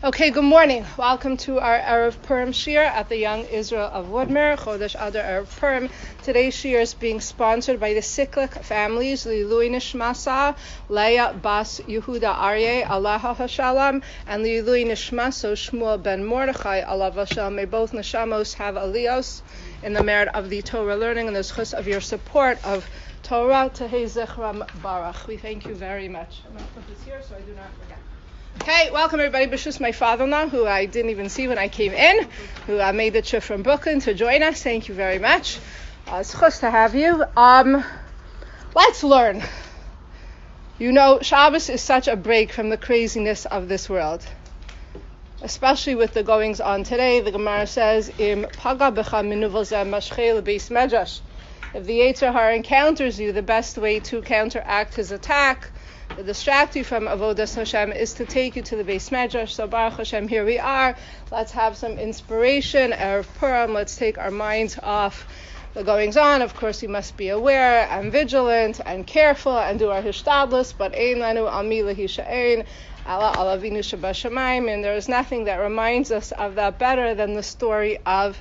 Okay, good morning. Welcome to our Erev Purim Shir at the Young Israel of Woodmere, Chodesh Adar Erev Purim. Today's Shir is being sponsored by the Siklik families, Li'ilui Nishmasa, Leah Bas Yehuda Aryeh, Allah HaShalom, and Li'ilui Nishmaso Shmuel Ben Mordechai, Allah HaShalom. May both Neshamos have aliyos in the merit of the Torah learning and the zchus of your support of Torah. Tehei Zichram Baruch. We thank you very much. I'm going to put this here so I do not forget. Okay, welcome everybody. Bishus, my father-in-law, who I didn't even see when I came in, who made the trip from Brooklyn to join us. Thank you very much. It's chus to have you. Let's learn. You know, Shabbos is such a break from the craziness of this world, especially with the goings on today. The Gemara says, "Im paga becha minuvel zeh mashchei lebeis medrash." If the Yetzer Hara encounters you, the best way to counteract his attack, to distract you from Avodas Hashem, is to take you to the Beis Medrash. So Baruch Hashem, here we are. Let's have some inspiration. Erev Purim, let's take our minds off the goings on. Of course, we must be aware and vigilant and careful and do our hishtadlus, but ein lanu al mi lehi she'ein ala Avinu shebashamayim. And there is nothing that reminds us of that better than the story of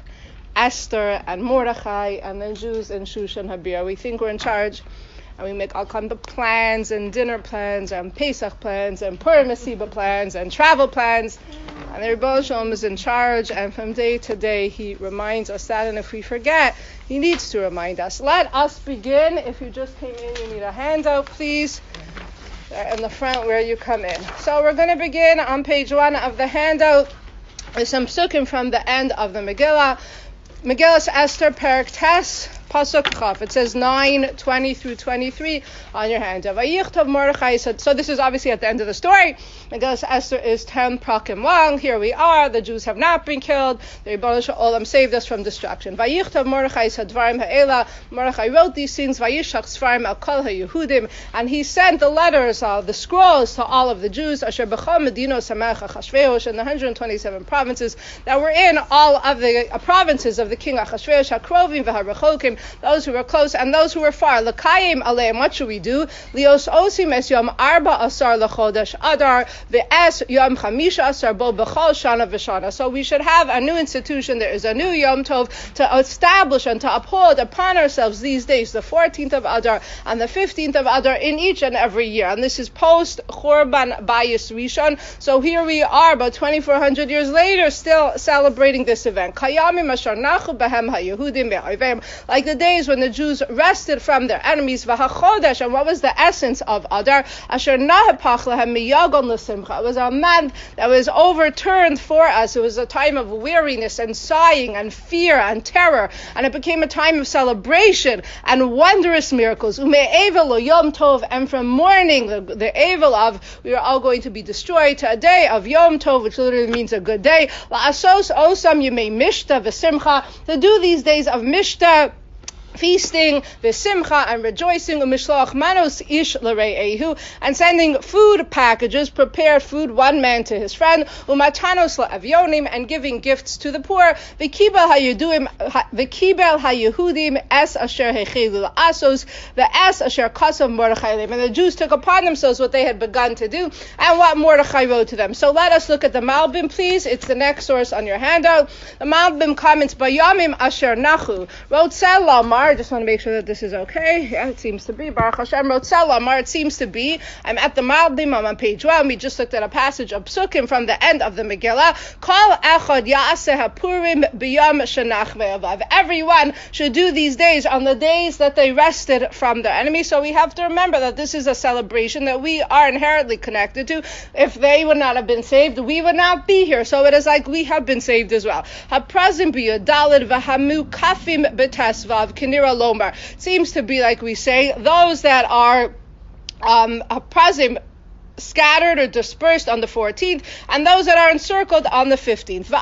Esther and Mordechai and the Jews in Shushan Habir. We think we're in charge, and we make all kinds of plans and dinner plans and Pesach plans and Purim Mesiba plans and travel plans. And the Rebbe Shalom is in charge, and from day to day he reminds us that, and if we forget, he needs to remind us. Let us begin. If you just came in, you need a handout, please, in the front where you come in. So we're going to begin on page 1 of the handout with some psukim from the end of the Megillah. Megillas Esther, Perek Tes, Pasuk Chaf. It says 9:20 through 23 on your hand. Vayichtav Mordechai said, so this is obviously at the end of the story. Megillas Esther is 10 prakim long. Here we are. The Jews have not been killed. The Rebbe Shalom saved us from destruction. Vayichtav Mordechai said, Dvarim ha'ela. Mordechai wrote these things. Vayishach Sfarim al kol ha'Yehudim, and he sent the letters, the scrolls, to all of the Jews. Asher b'chol medinos hamelech Achashverosh, in the 127 provinces that were in all of the provinces of the king Achashverosh, Hakrovim v'Harechokim, those who were close and those who were far. L'kayim aleim, what should we do? Lios osim es yom arba asar l'chodesh adar ve'es yom chamisha asar bo b'chol shana v'shana. So we should have a new institution. There is a new Yom Tov to establish and to uphold upon ourselves these days, the 14th of Adar and the 15th of Adar in each and every year. And this is post Churban Bayis Rishon. So here we are, about 2,400 years later, still celebrating this event. Kayamim asher nachu behem ha'Yehudim ve'oivim, like the days when the Jews rested from their enemies. V'hachodesh, and what was the essence of Adar? Asher nahapach lehem miyagon l'simcha. It was a month that was overturned for us. It was a time of weariness and sighing and fear and terror, and it became a time of celebration and wondrous miracles. Ume'evel lo Yom Tov, and from mourning, the Evel of we are all going to be destroyed, to a day of Yom Tov, which literally means a good day. La'asos osam yemei mishta v'simcha, to do these days of mishta, feasting, v'simcha, and rejoicing, u'mishloach manos ish l're'ehu, and sending food packages, prepared food, one man to his friend, u'matanos la'avyonim, and giving gifts to the poor, v'kibel ha'yehudim es asher hechelu la'asos, ve'es asher kasav Mordechai leim, and the Jews took upon themselves what they had begun to do, and what Mordechai wrote to them. So let us look at the Malbim, please. It's the next source on your handout. The Malbim comments, Bayamim asher nachu, wrote Selamar. I just want to make sure that this is okay. Yeah, it seems to be. Baruch Hashem wrote Selamar. It seems to be. I'm at the Malbim. I'm on page 1. We just looked at a passage of Psukim from the end of the Megillah. Kol echad ya'aseh ha'purim b'yam shenach ve'avav. Everyone should do these days on the days that they rested from their enemy. So we have to remember that this is a celebration that we are inherently connected to. If they would not have been saved, we would not be here. So it is like we have been saved as well. Ha'prazim b'yodalid v'hamu kafim b'tesvav kinira lomar. Seems to be like we say, those that are prazim, scattered or dispersed on the 14th, and those that are encircled on the 15th.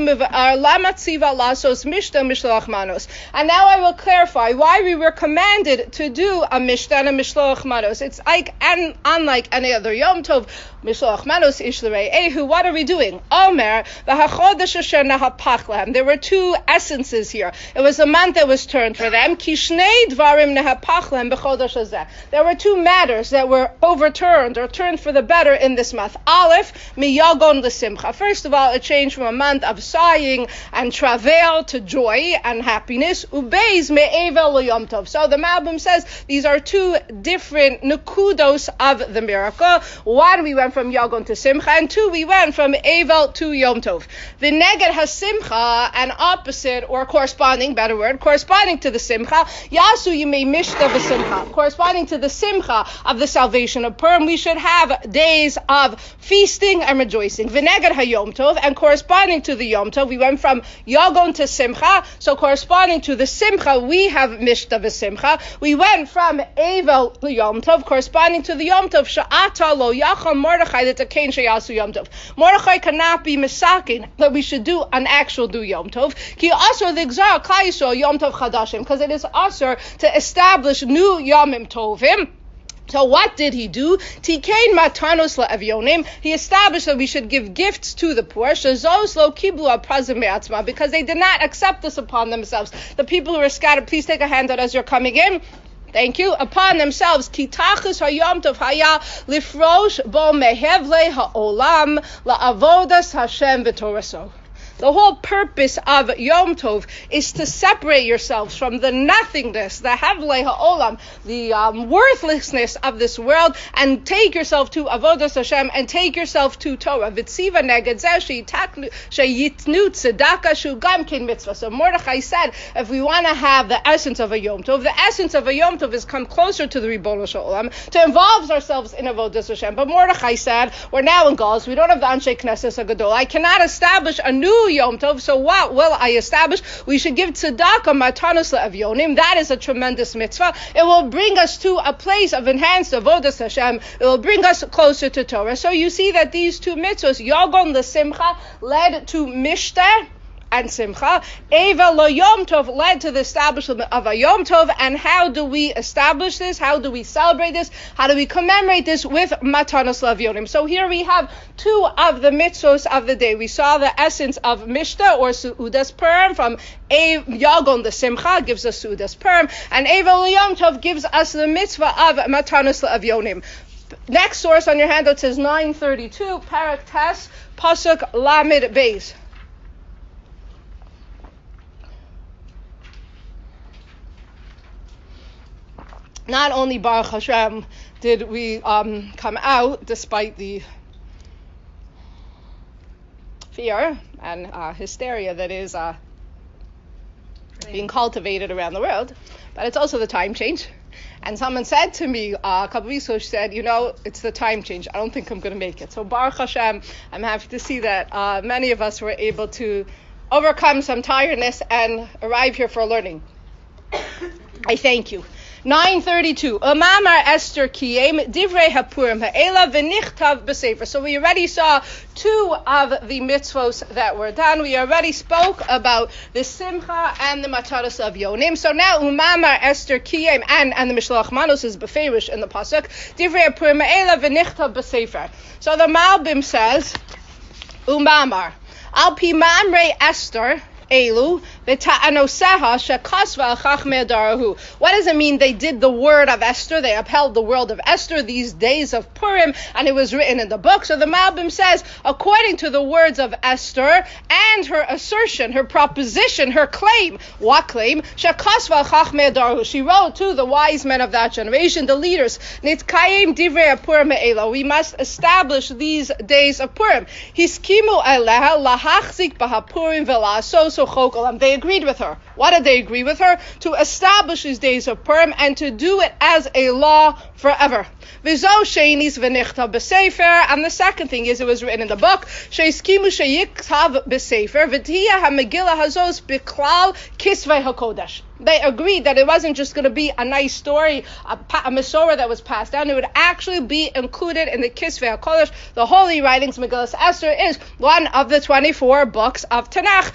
And now I will clarify why we were commanded to do a mishta and a mishloach manos. It's like, and unlike any other Yom Tov, mishloach manos ish l're'ehu. What are we doing? Omer v'hachodesh asher nahapach lehem. There were two essences here. It was a month that was turned for them. Ki shnei dvarim nahapach lehem b'chodesh hazeh. There were two matters that were overturned or turned for for the better in this month. Aleph, miyagon l'simcha. First of all, a change from a month of sighing and travail to joy and happiness. Ubeis me'evel l'yom tov. So the Malbim says these are two different nukudos of the miracle. One, we went from yagon to simcha, and two, we went from evel to yom tov. The neged hasimcha, an opposite or corresponding, better word, corresponding to the simcha, yasu yimei mishta v'simcha. Corresponding to the simcha of the salvation of Purim, we should have days of feasting and rejoicing. V'neged hayom tov, and corresponding to the yom tov, we went from yagon to simcha, so corresponding to the simcha, we have mishta v'simcha. We went from evel to yom tov, corresponding to the yom tov, sha'ata lo yachal Mordechai l'takein sheyasu yom tov. Mordechai cannot be misakin that we should do an actual do yom tov. Ki asur the gzar klal Yisrael yom tov chadashim, because it is asur to establish new yomim tovim. So what did he do? Tikein matanos la'avyonim. He established that we should give gifts to the poor. Shezos lo kiblu aprazim me'atzma, because they did not accept this upon themselves. The people who are scattered, please take a handout as you're coming in. Thank you. Upon themselves, kitachus hayom tov haya lifrosh bo mehevle ha'olam la'avodas Hashem v'toraso. The whole purpose of Yom Tov is to separate yourselves from the nothingness, the Havlei Ha'olam, the worthlessness of this world, and take yourself to Avodas Hashem, and take yourself to Torah. V'tziva neged zeh sheyitnu tzedakah shu gam kin mitzvah. So Mordechai said, if we want to have the essence of a Yom Tov, the essence of a Yom Tov is come closer to the Ribono Shel Olam, to involve ourselves in Avodas Hashem. But Mordechai said, we're now in Gauls, we don't have the Anshe Knesset Hagadol. I cannot establish a new Yom Tov, so what will I establish? We should give tzedakah matanos le'avyonim. That is a tremendous mitzvah. It will bring us to a place of enhanced avodas Hashem. It will bring us closer to Torah. So you see that these two mitzvahs, yagon l'simcha, led to mishter and simcha. Eva lo yom tov led to the establishment of a yom tov. And how do we establish this? How do we celebrate this? How do we commemorate this? With matanos le'avyonim. So here we have two of the mitzvos of the day. We saw the essence of mishta or su'udas purim from yagon the simcha gives us su'udas purim, and Eva lo yom tov gives us the mitzvah of matanos le'avyonim. Next source on your handout says 932 Parak Tes Pasuk Lamed Beis. Not only Baruch Hashem did we come out despite the fear and hysteria that is being cultivated around the world, but it's also the time change. And someone said to me a couple of weeks ago, she said, it's the time change. I don't think I'm going to make it. So Baruch Hashem, I'm happy to see that many of us were able to overcome some tiredness and arrive here for learning. I thank you. 932. Umamar Esther Kiyem Divrei Hapurim Ha'ela V'nichtav B'Sefer. So we already saw two of the mitzvos that were done. We already spoke about the Simcha and the Mataros of Yonim. So now Umamar Esther Kiyem and the Mishloach Manos is Beferish in the pasuk. Divrei Hapurim Ha'ela V'nichtav B'Sefer. So the Malbim says, Umamar Al Pi Mamrei Esther Elu v'ta'anoseha shekasva chachmei darahu. What does it mean? They did the word of Esther. They upheld the word of Esther these days of Purim, and it was written in the book. So the Malbim says, according to the words of Esther and her assertion, her proposition, her claim. What claim? Shekasva chachmei darahu. She wrote to the wise men of that generation, the leaders. Nitkayim divrei Purim me'ela. We must establish these days of Purim. Hiskimu eleha lahachzik b'hapurim v'la'asos. They agreed with her. What did they agree with her? To establish these days of Purim and to do it as a law forever. And the second thing is, it was written in the book, they agreed that it wasn't just going to be a nice story, a Masorah that was passed down. It would actually be included in the Kisvei HaKodesh, the holy writings. Megillas Esther is one of the 24 books of Tanakh.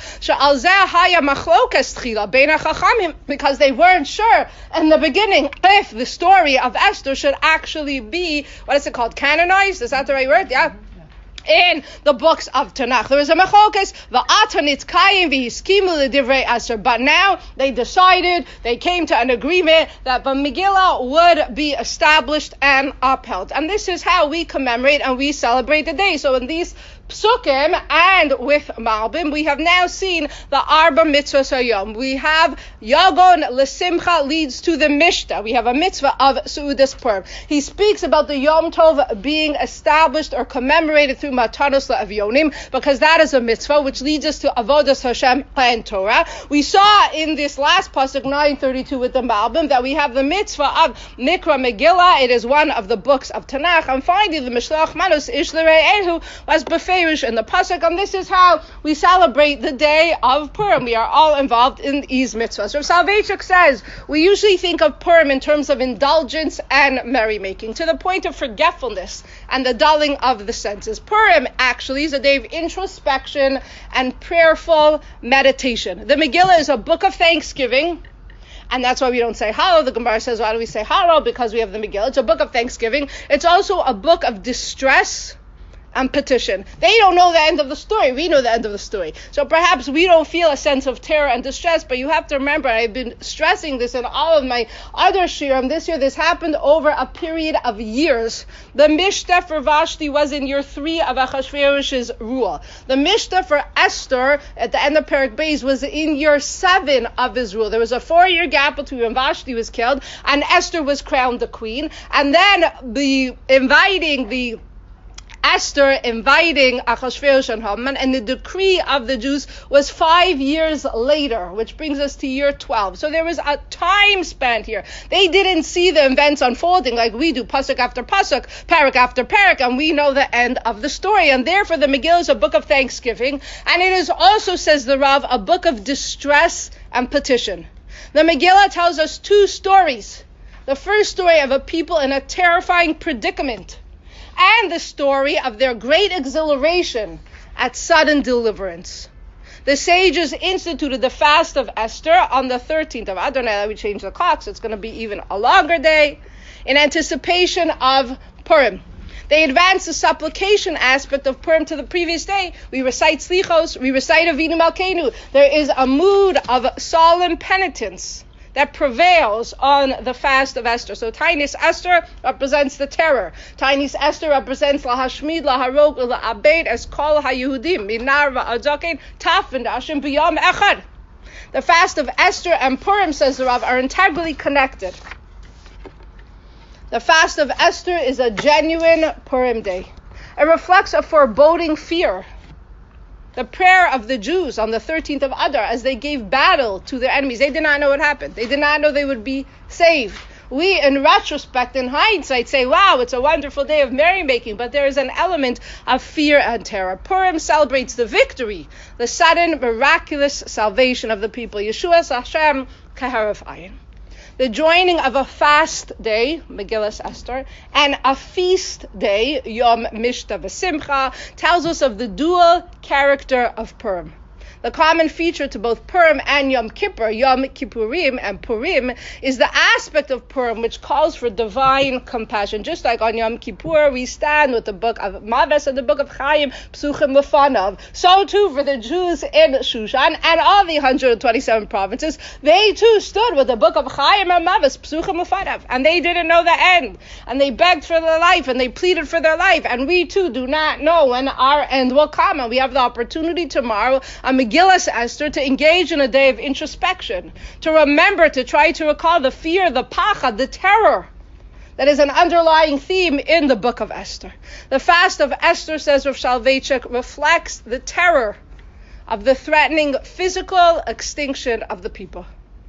Because they weren't sure in the beginning if the story of Esther should actually be, what is it called, canonized? Is that the right word? Yeah. in the books of Tanakh. There was a machokes, v'atanit kayim v'hiskimu l'divrei Esther. But now they decided, they came to an agreement that the Megillah would be established and upheld. And this is how we commemorate and we celebrate the day. So in these Psukim and with Malbim, we have now seen the Arba Mitzvahs Hayom. We have Yagon L'Simcha leads to the Mishta. We have a mitzvah of Seudas Purim. He speaks about the Yom Tov being established or commemorated through Matanos La'avyonim, because that is a mitzvah which leads us to Avodas Hashem and Torah. We saw in this last pasuk 932 with the Malbim that we have the mitzvah of Mikra Megillah. It is one of the books of Tanakh. And finally, the Mishlach Manos Ish L'Rei Ehu was beferish in the pasuk, and this is how we celebrate the day of Purim. We are all involved in these mitzvahs. Rav Soloveitchik says we usually think of Purim in terms of indulgence and merrymaking, to the point of forgetfulness and the dulling of the senses. Purim actually is a day of introspection and prayerful meditation. The Megillah is a book of thanksgiving, and that's why we don't say Hallel. The Gemara says, why do we say Hallel? Because we have the Megillah. It's a book of thanksgiving. It's also a book of distress and petition. They don't know the end of the story. We know the end of the story. So perhaps we don't feel a sense of terror and distress, but you have to remember, I've been stressing this in all of my other shiurim this year, this happened over a period of years. The Mishta for Vashti was in year 3 of Achashverosh's rule. The Mishta for Esther at the end of Perek Beis was in year 7 of his rule. There was a 4-year gap between when Vashti was killed and Esther was crowned the queen. And then Esther inviting Achashverosh and Haman, and the decree of the Jews was 5 years later, which brings us to year 12. So there was a time spent here. They didn't see the events unfolding like we do, pasuk after pasuk, parak after parak, and we know the end of the story. And therefore the Megillah is a book of thanksgiving, and it is also, says the Rav, a book of distress and petition. The Megillah tells us 2 stories. The first story of a people in a terrifying predicament, and the story of their great exhilaration at sudden deliverance. The sages instituted the fast of Esther on the 13th of Adar. We changed the clock, so it's going to be even a longer day, in anticipation of Purim. They advanced the supplication aspect of Purim to the previous day. We recite Slichos, we recite Avinu Malkeinu. There is a mood of solemn penitence that prevails on the fast of Esther. So Tainis Esther represents the terror. Tainis Esther represents lahashmid, laharog, laabed, as kol haYehudim, minar va'adzaken, taf v'nashim b'yom echad. The fast of Esther and Purim, says the Rav, are integrally connected. The fast of Esther is a genuine Purim day. It reflects a foreboding fear. The prayer of the Jews on the 13th of Adar as they gave battle to their enemies. They did not know what happened. They did not know they would be saved. We, in retrospect, in hindsight, say, wow, it's a wonderful day of merrymaking, but there is an element of fear and terror. Purim celebrates the victory, the sudden, miraculous salvation of the people. Yeshua Hashem Kaharaf Ayin. The joining of a fast day, Megillas Esther, and a feast day, Yom Mishta V'Simcha, tells us of the dual character of Purim. The common feature to both Purim and Yom Kippur, Yom Kippurim and Purim, is the aspect of Purim which calls for divine compassion. Just like on Yom Kippur, we stand with the book of Maves and the book of Chaim, Psuchim Lefanav. So too for the Jews in Shushan and all the 127 provinces, they too stood with the book of Chaim and Maves, Psuchim Lefanav. And they didn't know the end. And they begged for their life and they pleaded for their life. And we too do not know when our end will come. And we have the opportunity tomorrow, Megillas Esther, to engage in a day of introspection, to remember, to try to recall the fear, the pachad, the terror that is an underlying theme in the book of Esther. The fast of Esther, says Rav Soloveitchik, reflects the terror of the threatening physical extinction of the people.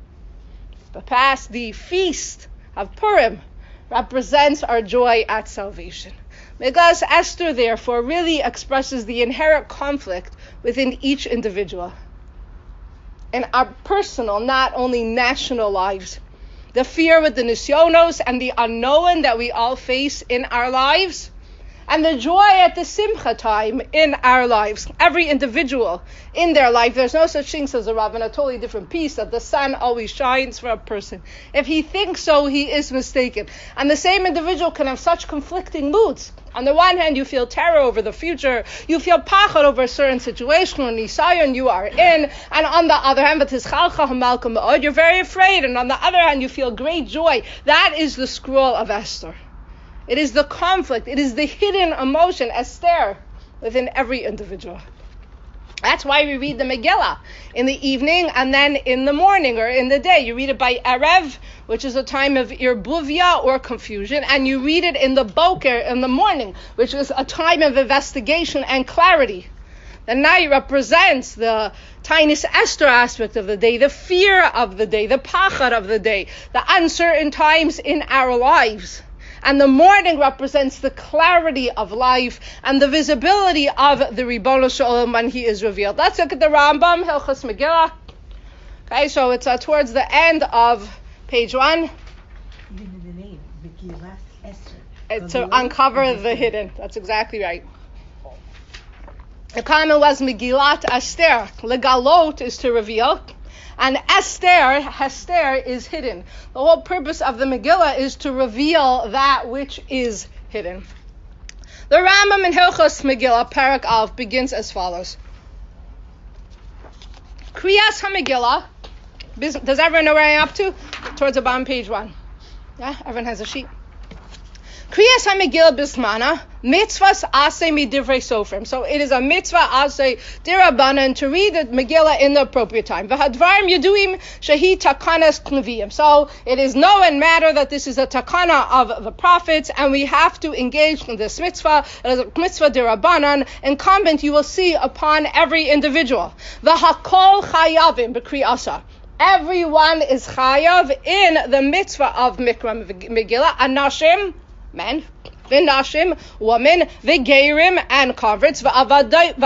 The feast of Purim represents our joy at salvation. Megillas Esther, therefore, really expresses the inherent conflict within each individual in our personal, not only national lives. The fear with the nisyonos and the unknown that we all face in our lives, And the joy at the simcha time in our lives, every individual in their life, there's no such thing, says the Rav, in a totally different piece, that the sun always shines for a person. If he thinks so, he is mistaken. And the same individual can have such conflicting moods. On the one hand, you feel terror over the future, you feel pachad over a certain situation or nisayon you are in, and on the other hand, you're very afraid, and on the other hand, you feel great joy. That is the scroll of Esther. It is the conflict. It is the hidden emotion, Esther, within every individual. That's why we read the Megillah in the evening and then in the morning or in the day. You read it by Erev, which is a time of irbuvia or confusion, and you read it in the Boker in the morning, which is a time of investigation and clarity. The night represents the Tainis Esther aspect of the day, the fear of the day, the pachad of the day, the uncertain times in our lives. And the morning represents the clarity of life and the visibility of the Ribono Shel Olam when he is revealed. Let's look at the Rambam, Hilchos Megillah. Okay, so it's towards the end of page 1. Even in the name, Megillah Esther. To uncover the hidden. That's exactly right. The comment was Megillat Esther. Legalot is to reveal. And Esther, Hester, is hidden. The whole purpose of the Megillah is to reveal that which is hidden. The Rambam in Hilchos Megillah, Parak Aleph, begins as follows. Kriyas HaMegillah. Does everyone know where I am up to? Towards the bottom, page 1. Yeah, everyone has a sheet. Kriyas HaMegillah Bismana, mitzvahs aseh midivrei sofrim. So it is a mitzvah aseh dirabanan to read the Megillah in the appropriate time. V'hadvarim yaduim shehi takanas kneviyim. So it is known and matter that this is a takana of the prophets, and we have to engage in this mitzvah. It is a mitzvah dirabanan, incumbent you will see upon every individual. V'hakol chayavim b'kriyasa. Everyone is chayav in the mitzvah of Mikra Megillah. Anashim, men, v'nashim, women, v'geirim, and converts, v'avadim,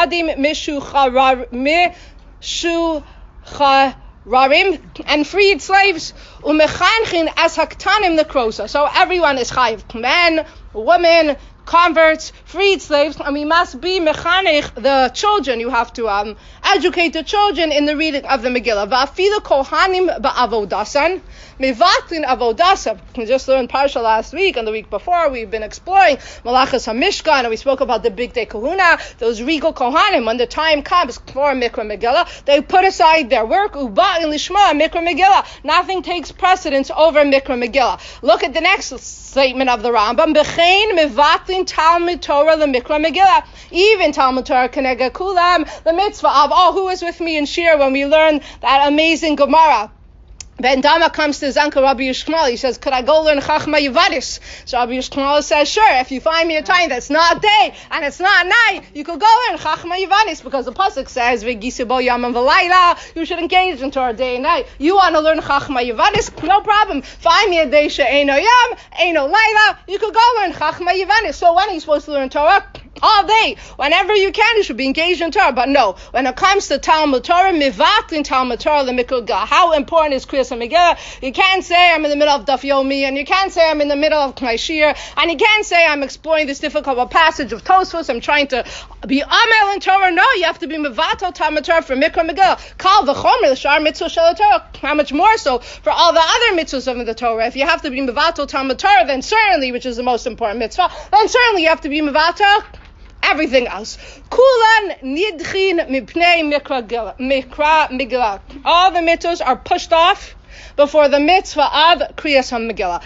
mishuchararim, and freed slaves, u'mechanchin as haktanim the krosa. So everyone is chayiv, men, women, converts, freed slaves, and we must be mechanech the children. You have to educate the children in the reading of the Megillah. Va'afilu kohanim ba'avodasan, mevatlin avodasan. We just learned Parsha last week and the week before. We've been exploring Malachas HaMishkan, and we spoke about the Big Day Kahuna, those regal kohanim. When the time comes for Mikra Megillah, they put aside their work, uba'in lishma Mikra Megillah. Nothing takes precedence over Mikra Megillah. Look at the next statement of the Rambam. B'chein mevatlin Talmud Torah the Mikra Megillah. Even Talmud Torah Kenega Kulam, the mitzvah of, who was with me in Shir when we learned that amazing Gemara. Ben Dama comes to Zanka Rabbi Yishmael. He says, could I go learn Chachma Yevadis? So Rabbi Yishmael says, sure, if you find me a time that's not day and it's not night, you could go learn Chachma Yevadis, because the pasuk says, V'gisibo yamam v'layla, you should engage in Torah day and night. You want to learn Chachma Yevadis? No problem. Find me a day she'eino yam, eino layla, you could go learn Chachma Yevadis. So when are you supposed to learn Torah? All day. Whenever you can, you should be engaged in Torah. But no, when it comes to Talmud Torah, mivatlin Talmud Torah l'mikra. How important is Kriyas HaMegillah? You can't say I'm in the middle of Daf Yomi, and you can't say I'm in the middle of my Shir, and you can't say I'm exploring this difficult passage of Tosfos. I'm trying to be Amel in Torah. No, you have to be mivatel Talmud Torah for Mikra Megillah. Kal v'chomer l'shar mitzvah shel Torah. How much more so for all the other mitzvahs of the Torah? If you have to be mivatel Talmud Torah, then certainly, which is the most important mitzvah, then certainly you have to be mivatel everything else. Kulan nidchin mipnei mikra Megillah. All the mitzvahs are pushed off before the mitzvah of Kriyas HaMegillah.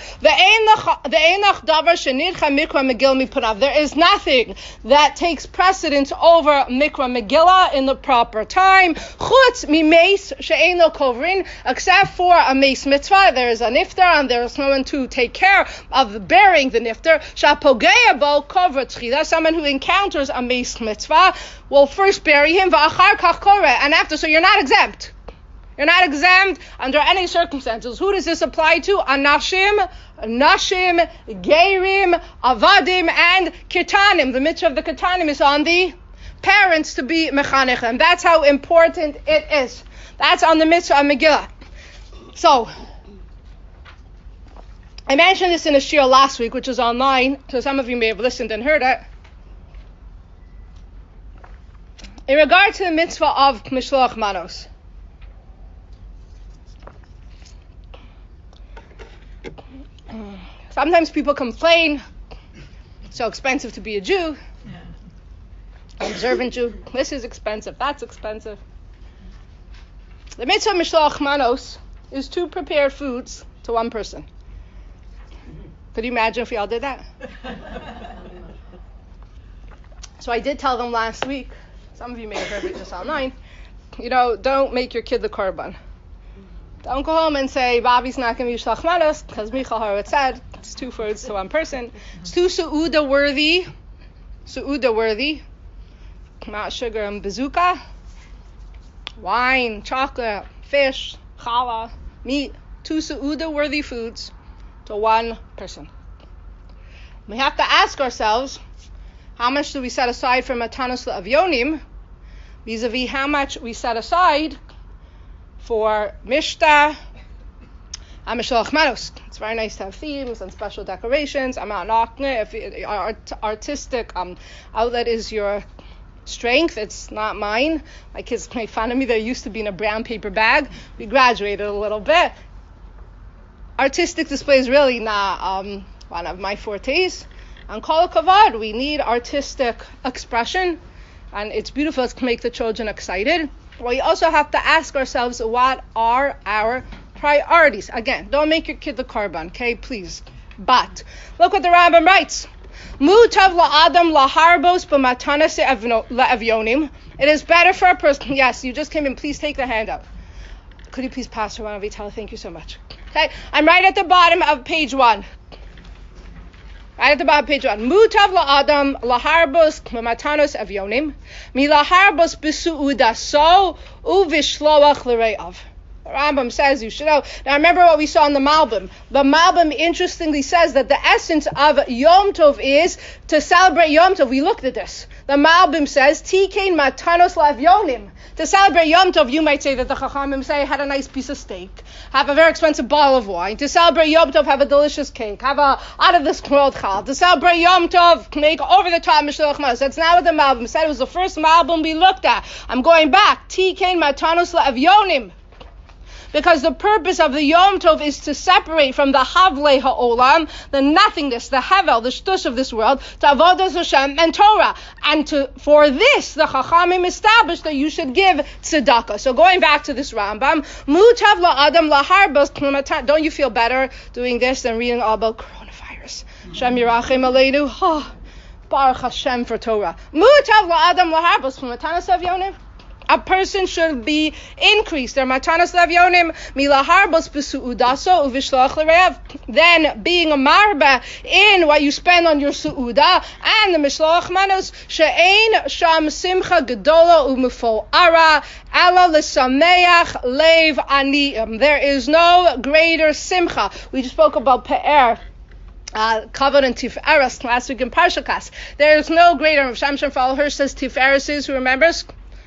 There is nothing that takes precedence over Mikra Megillah in the proper time. Chutz mimeis she'eino kovrin, except for a meis mitzvah. There is a niftar, and there is no one to take care of bearing the niftar. Sha'pogeya bo kovra tchila, someone who encounters a meis mitzvah will first bury him, va'achar kach kore, and after, so you're not exempt. You're not exempt under any circumstances. Who does this apply to? Anashim, Nashim, Geirim, Avadim, and Kitanim. The mitzvah of the Kitanim is on the parents to be mechanechem. That's how important it is. That's on the mitzvah of Megillah. So, I mentioned this in a shiur last week, which is online, so some of you may have listened and heard it. In regard to the mitzvah of mishloach manos, sometimes people complain, it's so expensive to be a Jew, an observant Jew. This is expensive, that's expensive. The mitzvah of mishloach manos is 2 prepared foods to 1 person. Could you imagine if we all did that? So I did tell them last week, some of you may have heard it just online, don't make your kid the korban. Don't go home and say, Bobby's not going to be shlach manos, because Michal Horowitz said, it's 2 foods to 1 person. It's too su'uda worthy, not sugar and bazooka, wine, chocolate, fish, challah, meat, 2 su'uda worthy foods to 1 person. We have to ask ourselves, how much do we set aside for matanos le'avyonim, vis-a-vis how much we set aside for mishta and mishloach manos. It's very nice to have themes and special decorations. I'm not knocking it. If artistic outlet is your strength, it's not mine. My kids make fun of me. They're used to being a brown paper bag. We graduated a little bit. Artistic display is really not one of my fortes. On Kol Kavod, we need artistic expression, and it's beautiful to make the children excited. We also have to ask ourselves, what are our priorities? Again, don't make your kid the korban, okay, please. But look what the Rambam writes. Mutav la'adam laharbos b'matanas le'avyonim. It is better for a person. Yes, you just came in. Please take the hand up. Could you please pass her one, Avital? Thank you so much. Okay, I'm right at the bottom of page 1. Right at the bottom of page 1. Mutav la'adam laharbos b'matanos avyonim milaharbos b'su'udaso uvishloach l're'av. The Rambam says you should know. Now remember what we saw in the Malbim. The Malbim interestingly says that the essence of Yom Tov is to celebrate Yom Tov. We looked at this. The Malbim says, Tikein matanos la'avyonim. To celebrate Yom Tov, you might say that the Chachamim say, had a nice piece of steak, have a very expensive bottle of wine. To celebrate Yom Tov, have a delicious cake, have a out-of-this-world chal. To celebrate Yom Tov, make over-the-top mishloach manos. That's not what the Malbim said. It was the first Malbim we looked at. I'm going back. Tikein matanos la'avyonim. Because the purpose of the Yom Tov is to separate from the Havle Ha'olam, the nothingness, the Hevel, the Shtush of this world, to Avodas Hashem and Torah. And for this, the Chachamim established that you should give tzedakah. So going back to this Rambam, Mutav la'adam laharbos. Don't you feel better doing this than reading all about coronavirus? Shem Yirachem Aleinu. Baruch Hashem for Torah. Mutav la'adam laharbos b'matanos avyonim. A person should be increased. Their matanos le'avyonim milaharbos b'su'udaso uvishloach l're'av. Then being a marba in what you spend on your su'uda and the mishloach manos she'ein sham simcha gedola u'mufo'ara ala l'sameach leiv aniyim. There is no greater simcha. We just spoke about pe'er. Kavod and Tiferes last week in Parshakas. There is no greater. Rav Shamshon Fall Hirsch says Tiferes is, who remembers?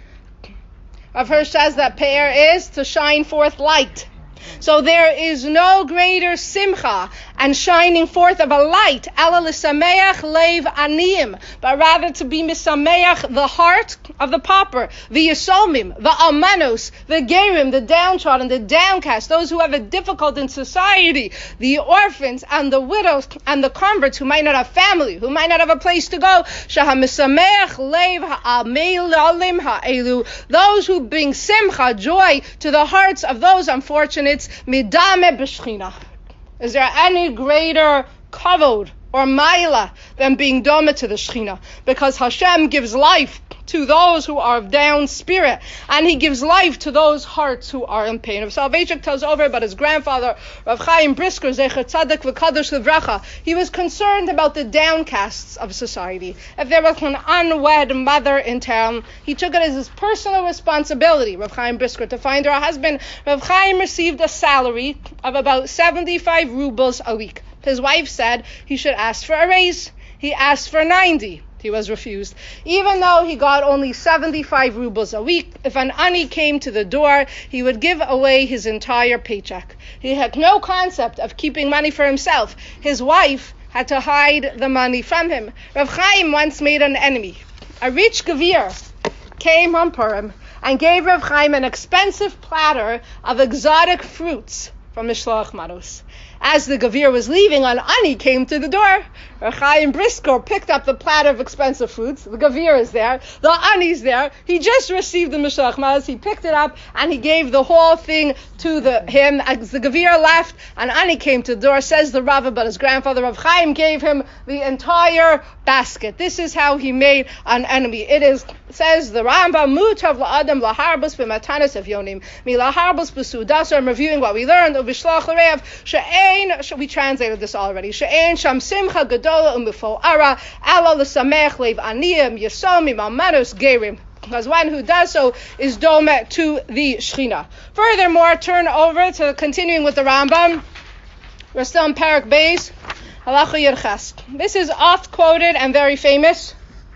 Rav Hirsch says that Pe'er is to shine forth light. So there is no greater simcha and shining forth of a light, ela l'sameach leiv aniyim, but rather to be misameach, the heart of the pauper, the yisomim, the almanos, the gerim, the downtrodden, the downcast, those who have it difficult in society, the orphans and the widows and the converts who might not have family, who might not have a place to go. Shaha misameach leiv ha'ameilalim ha'elu, those who bring simcha, joy, to the hearts of those unfortunate. Midame b'shchina. Is there any greater kavod or maila than being doma to the Shechina? Because Hashem gives life to those who are of down spirit, and He gives life to those hearts who are in pain. Rav Soloveitchik tells over about his grandfather, Rav Chaim Brisker, Zecher Tzadik V'Kadosh Livracha. He was concerned about the downcasts of society. If there was an unwed mother in town, he took it as his personal responsibility, Rav Chaim Brisker, to find her a husband. Rav Chaim received a salary of about 75 rubles a week. His wife said he should ask for a raise. He asked for 90. He was refused. Even though he got only 75 rubles a week, if an ani came to the door, he would give away his entire paycheck. He had no concept of keeping money for himself. His wife had to hide the money from him. Rav Chaim once made an enemy. A rich gavir came on Purim and gave Rav Chaim an expensive platter of exotic fruits from Mishloach Manos. As the gavir was leaving, an ani came to the door. Rav Chaim Brisker picked up the platter of expensive fruits. The gavir is there. The ani's there. He just received the Mishloach Manos. He picked it up and he gave the whole thing to him. As the gavir left, an ani came to the door. Says the Rav, but his grandfather Rav Chaim gave him the entire basket. This is how he made an enemy. Says the Rambam, Mutav la'adam laharbus b'matanas evyonim mi laharbus b'sudas. I'm reviewing what we learned. Ubishlach l'rev she'ein. We translated this already. She'ein sham simcha gadola u'mifo'ara ala l'samech lev aniyim yisom imalmanus gerim. Because one who does so is dome to the Shechina. Furthermore, turn over to continuing with the Rambam. We're still in Parak Beis, Halacha Yerchas. This is oft quoted and very famous.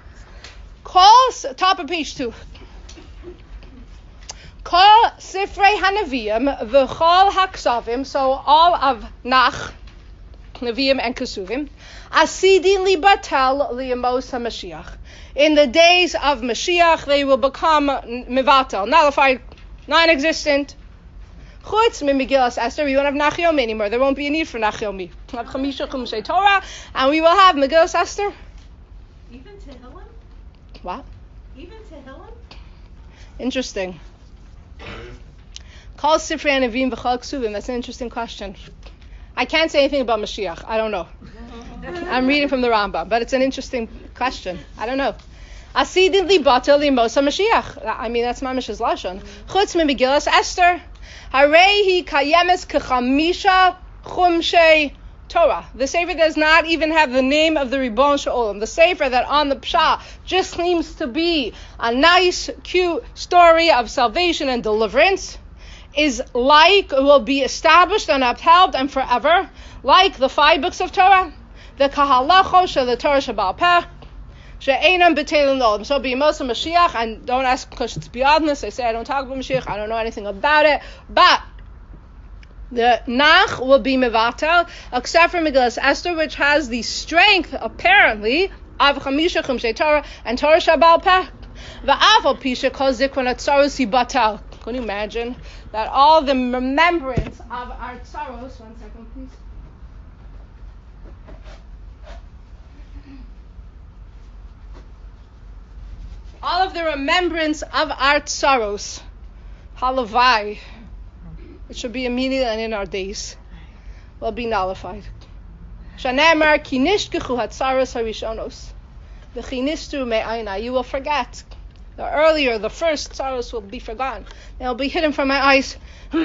Top of page 2. Kol Sifrei Hanavim v'chol Haksavim, so all of Nach, Neviim and Kesuvim, Asidin libatel liyamos HaMashiach. In the days of Mashiach, they will become mivatel, nullified, non-existent. Chutz Megillas Esther, we won't have Nachyomi anymore. There won't be a need for Nachyomi. We'll have Chamisha Chumshei Torah, and we will have Megillas Esther. Even Tehillim? What? Even Tehillim? Interesting. Kol Sifrei Hanavim v'chol Ksuvim. That's an interesting question. I can't say anything about Mashiach. I don't know. I'm reading from the Rambam, but it's an interesting question. I don't know. Asidin li batel li mosa Mashiach. I mean, that's Mamish's lashon. Chutz mi Megillas Esther. Harehi kayemes kechamisha chumshei Torah. The Sefer does not even have the name of the Ribbon Shalom. The Sefer that on the Psha just seems to be a nice, cute story of salvation and deliverance is will be established and upheld and forever, like the 5 books of Torah, the Kahalacho Shel the Torah Shabal Peh, She'enam B'Teilin Olam. So B'Yemos Mashiach, and don't ask questions beyond this. I say I don't talk about Mashiach. I don't know anything about it, but the Nach will be Mevatel, except for Megillas Esther, which has the strength, apparently, of Chamisha Chumshei Torah and Torah Shabal Peh. V'Aval Pisha Kol Zikron Atzaros Yibatel. Can you imagine that all the remembrance of our tzaros, 1 second please. All of the remembrance of our tzaros, halavai, it should be immediate and in our days, will be nullified. Shanemar ki nishkechu hatzaros harishonos, v'chinistru me'ayna. You will forget. The first tzaros will be forgotten. They'll be hidden from my eyes.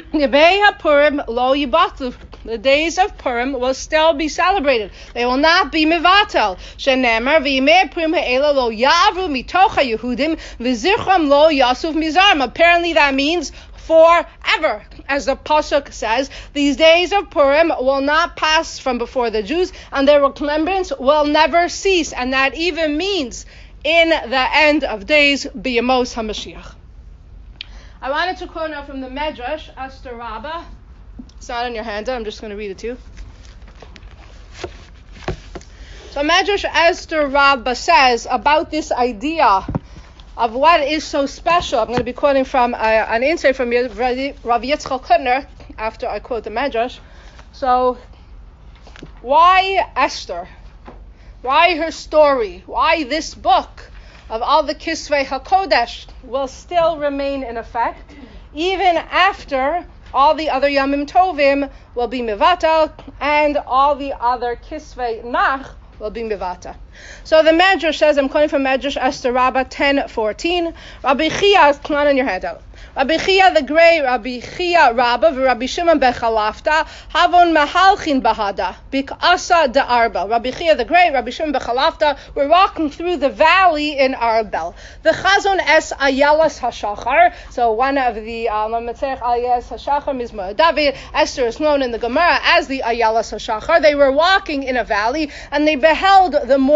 The days of Purim will still be celebrated. They will not be mivatel. Shenemar v'yimei Purim ha'ela lo yavru mitocha Yehudim v'zichram lo yasuv mizarm. Apparently that means forever. As the Pasuk says, these days of Purim will not pass from before the Jews, and their remembrance will never cease. And that even means in the end of days, B'Yemos HaMashiach. I wanted to quote now from the Medrash, Esther Rabbah. It's not in your handout, I'm just going to read it to you. So Medrash Esther Rabbah says about this idea of what is so special. I'm going to be quoting from an insight from Rav Yitzchak Kutner after I quote the Medrash. So, why Esther? Why her story? Why this book of all the Kisvei HaKodesh will still remain in effect, even after all the other Yamim Tovim will be Mivatal, and all the other Kisvei Nach will be Mivata. So the Medrash says, I'm quoting from Medrash Esther Rabbah 10:14. Rabbi Chia, it's not in your handout. Rabbi Chia the great, Rabbi Chia Rabbah, Rabbi Shimon Bechalafta, Havon Mahalchin Bahada, Bikasa de Arbel. Rabbi Chia the great, Rabbi Shimon Bechalafta, we're walking through the valley in Arbel. The Chazon es Ayalas Hashachar, so one of the Lamatzech Ayalas Hashachar, Mizmor David, Esther is known in the Gemara as the Ayalas Hashachar. They were walking in a valley, and they beheld the morning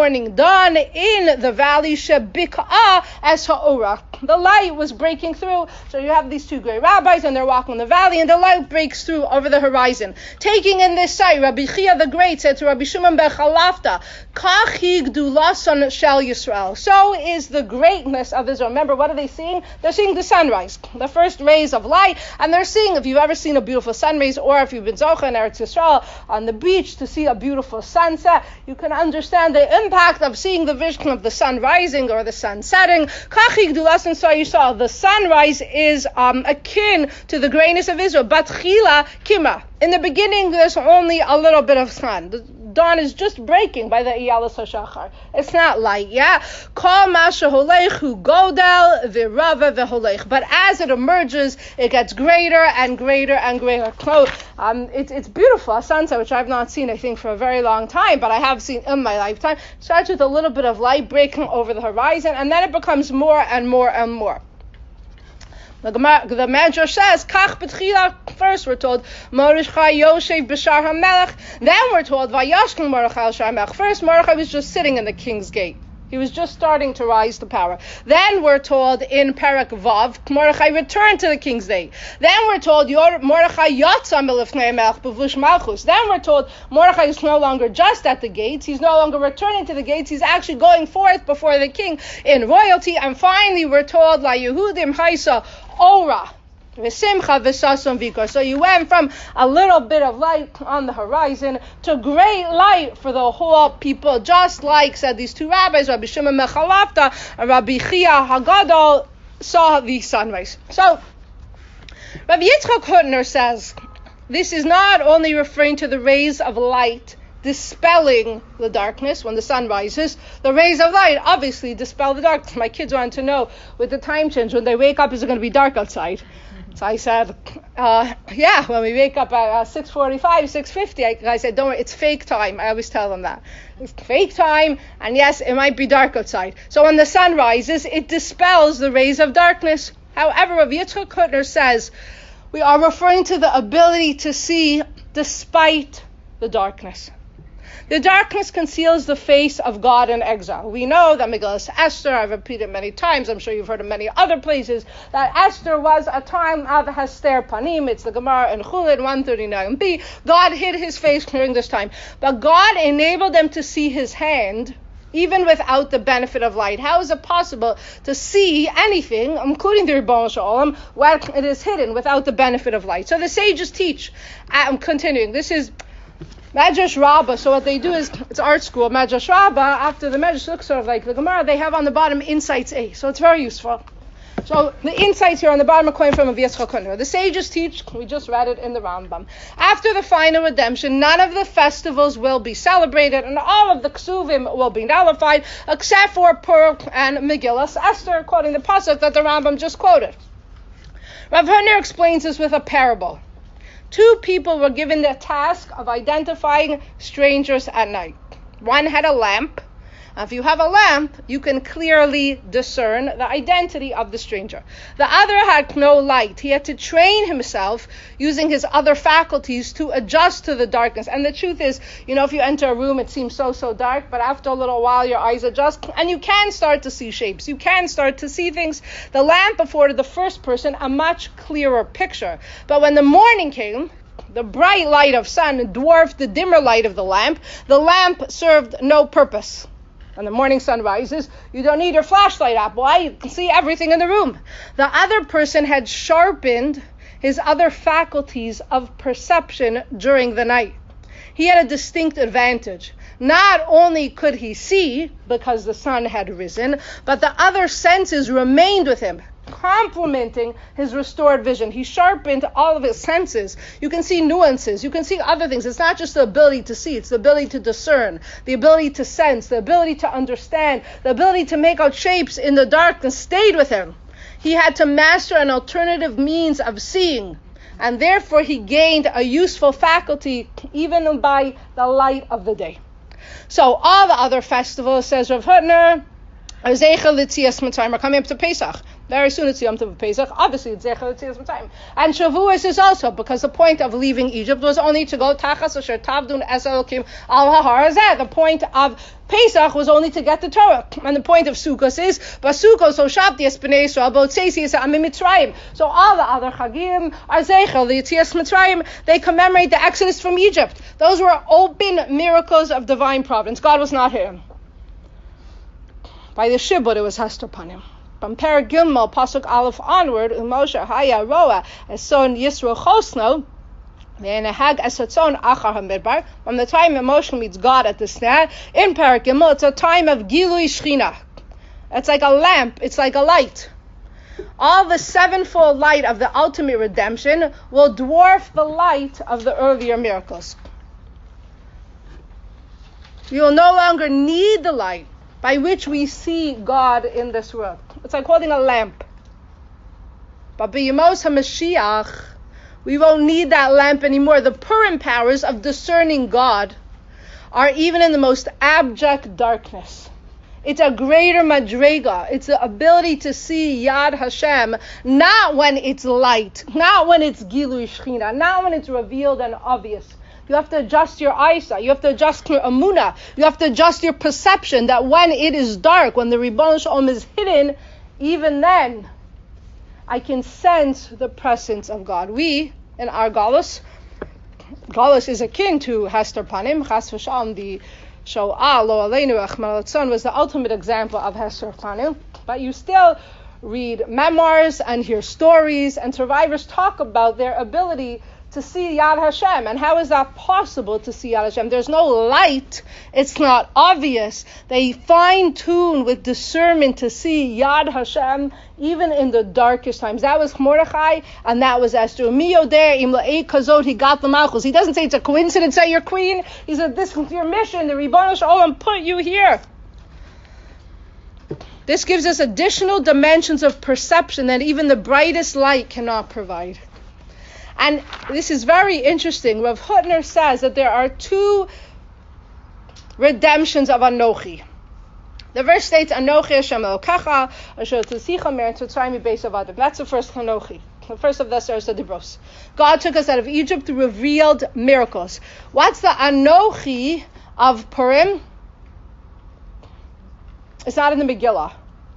morning dawn in the valley Shebika'ah as Ha'ora. The light was breaking through. So you have these two great rabbis, and they're walking in the valley, and the light breaks through over the horizon. Taking in this sight, Rabbi Chia the Great said to Rabbi Shimon ben Chalafta, Kach hi gdulason shel Yisrael. So is the greatness of Israel. Remember, what are they seeing? They're seeing the sunrise, the first rays of light, and they're seeing, if you've ever seen a beautiful sun rays, or if you've been Zocha in Eretz Yisrael on the beach to see a beautiful sunset, you can understand the impact of seeing the vision of the sun rising or the sun setting. Kach hi gdulason shel Yisrael. The sunrise is akin to the greatness of Israel. But chila kima. In the beginning, there's only a little bit of sun. The dawn is just breaking by the Iyalas HaShachar. It's not light, yeah? Kol masha holechu godel v'rava v'holech. But as it emerges, it gets greater and greater and greater. So, it's beautiful, a sunset, which I've not seen, I think, for a very long time, but I have seen in my lifetime. It starts with a little bit of light breaking over the horizon, and then it becomes more and more and more. The Medrash says, Kach b'tchila. First we're told, Mordechai Yoshev b'shar HaMelech. Then we're told, Vayashkin Mordechai Shar HaMelech. First, Mordechai was just sitting in the king's gate. He was just starting to rise to power. Then we're told in Perek Vav, Mordechai returned to the king's gate. Then we're told, Mordechai Yatza Milifnei Melech b'vush Malchus. Then we're told, Mordechai is no longer just at the gates. He's no longer returning to the gates. He's actually going forth before the king in royalty. And finally, we're told, La Yehudim Haisa Ora. So you went from a little bit of light on the horizon to great light for the whole people, just like said these two rabbis, Rabbi Shimon ben Chalafta and Rabbi Chia Hagadol, saw the sunrise. So Rabbi Yitzchak Hutner says this is not only referring to the rays of light dispelling the darkness when the sun rises. The rays of light obviously dispel the darkness. My kids want to know, with the time change, when they wake up, is it going to be dark outside? So I said, when we wake up at 6:45, 6:50, I said, don't worry, it's fake time. I always tell them that. It's fake time, and yes, it might be dark outside. So when the sun rises, it dispels the rays of darkness. However, Rav Yitzchak Hutner says, we are referring to the ability to see despite the darkness. The darkness conceals the face of God in exile. We know that Megillas Esther, I've repeated many times, I'm sure you've heard in many other places, that Esther was a time of Hester Panim. It's the Gemara in Chulin 139b. God hid his face during this time. But God enabled them to see his hand, even without the benefit of light. How is it possible to see anything, including the Ribbon Shalom, when it is hidden without the benefit of light? So the sages teach, I'm continuing, this is Medrash Rabbah. So what they do is, it's art school, Medrash Rabbah, after the Medrash looks sort of like the Gemara, they have on the bottom insights A. So it's very useful. So the insights here on the bottom are coming from Yitzchak Hutner. The sages teach, we just read it in the Rambam, after the final redemption, none of the festivals will be celebrated, and all of the Ksuvim will be nullified, except for Purim and Megillas Esther, quoting the pasuk that the Rambam just quoted. Rav Hutner explains this with a parable. Two people were given the task of identifying strangers at night. One had a lamp. If you have a lamp, you can clearly discern the identity of the stranger. The other had no light. He had to train himself using his other faculties to adjust to the darkness. And the truth is, if you enter a room, it seems so dark, but after a little while, your eyes adjust, and you can start to see shapes. You can start to see things. The lamp afforded the first person a much clearer picture. But when the morning came, the bright light of sun dwarfed the dimmer light of the lamp. The lamp served no purpose. When the morning sun rises, you don't need your flashlight up. Why? You can see everything in the room. The other person had sharpened his other faculties of perception during the night. He had a distinct advantage. Not only could he see, because the sun had risen, but the other senses remained with him, complementing his restored vision. He sharpened all of his senses. You can see nuances. You can see other things. It's not just the ability to see. It's the ability to discern, the ability to sense, the ability to understand, the ability to make out shapes in the darkness stayed with him. He had to master an alternative means of seeing, and therefore he gained a useful faculty even by the light of the day. So all the other festivals, says Rav Hutner, are coming up to Pesach. Very soon it's Yom Tov Pesach. Obviously it's Zecher Yetzias Mitzrayim. And Shavuos is also because the point of leaving Egypt was only to go Tachas Asher Tavdun Es Elokim Al Hahar Hazeh. The point of Pesach was only to get the Torah. And the point of Sukkos is Basukos Hoshavti Es Bnei Yisrael Botzesi Es Amim Mitzrayim. So all the other Chagim are Zecher Yetzias Mitzrayim. They commemorate the Exodus from Egypt. Those were open miracles of divine providence. God was not here. By the Shibud it was Hester Panim. From Perek Gimel, Pasuk Aleph onward, Moshe Haya Roa Eson Yisro Chosno, Ve'enehag Esatzon Achar HaMidbar. From the time that Moshe meets God at the snare, in Perek Gimel, it's a time of Gilui Shechina. It's like a lamp, it's like a light. All the sevenfold light of the ultimate redemption will dwarf the light of the earlier miracles. You will no longer need the light by which we see God in this world. It's like holding a lamp. But b'yemos HaMashiach, we won't need that lamp anymore. The Purim powers of discerning God are even in the most abject darkness. It's a greater madrega. It's the ability to see Yad Hashem, not when it's light, not when it's Gilui Shechina, not when it's revealed and obvious. You have to adjust your eyesight. You have to adjust your emunah. You have to adjust your perception that when it is dark, when the Ribbon Shalom is hidden, even then, I can sense the presence of God. We, in our Galus is akin to Hester Panim. Chas v'shalom, the Shoah, Lo Aleinu, Achmar Litzon, was the ultimate example of Hester Panim. But you still read memoirs and hear stories, and survivors talk about their ability to see Yad Hashem. And how is that possible to see Yad Hashem? There's no light. It's not obvious. They fine-tune with discernment to see Yad Hashem even in the darkest times. That was Mordechai and that was Esther. He got the malchus. He doesn't say it's a coincidence that you're queen. He said this is your mission. The Ribbon Shalom put you here. This gives us additional dimensions of perception that even the brightest light cannot provide. And this is very interesting. Rav Hutner says that there are two redemptions of Anochi. The verse states, Anochi Hashem Elokecha, Asher Tzicha Mer Tzitzrayim Beis Avadim. That's the first Anochi. The first of the Aseret Dibros. God took us out of Egypt through revealed miracles. What's the Anochi of Purim? It's not in the Megillah.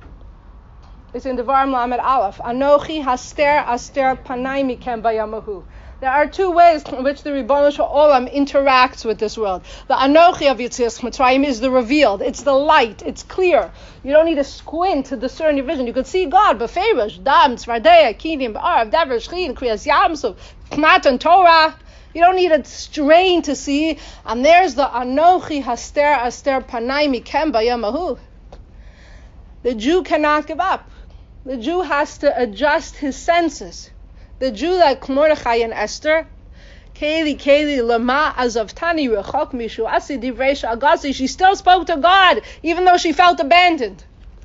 It's in Devarim Lamed Aleph. Anochi haster aster panai mikem bayamahu. There are two ways in which the Ribbon Shalom interacts with this world. The Anochi of Yetzias Mitzrayim is the revealed. It's the light. It's clear. You don't need to squint to discern your vision. You could see God. Beferish, Dam, Tzvardei, Kinim, Ba'arav, Dever, Shchin, Kriyas Yamsuf, Kmat, and Torah. You don't need a strain to see. And there's the Anochi haster aster panai mikem bayamahu. The Jew cannot give up. The Jew has to adjust his senses. The Jew, like Mordechai and Esther, Keli lama azavtani rechok mishu asi divrei sha'agasi, she still spoke to God, even though she felt abandoned.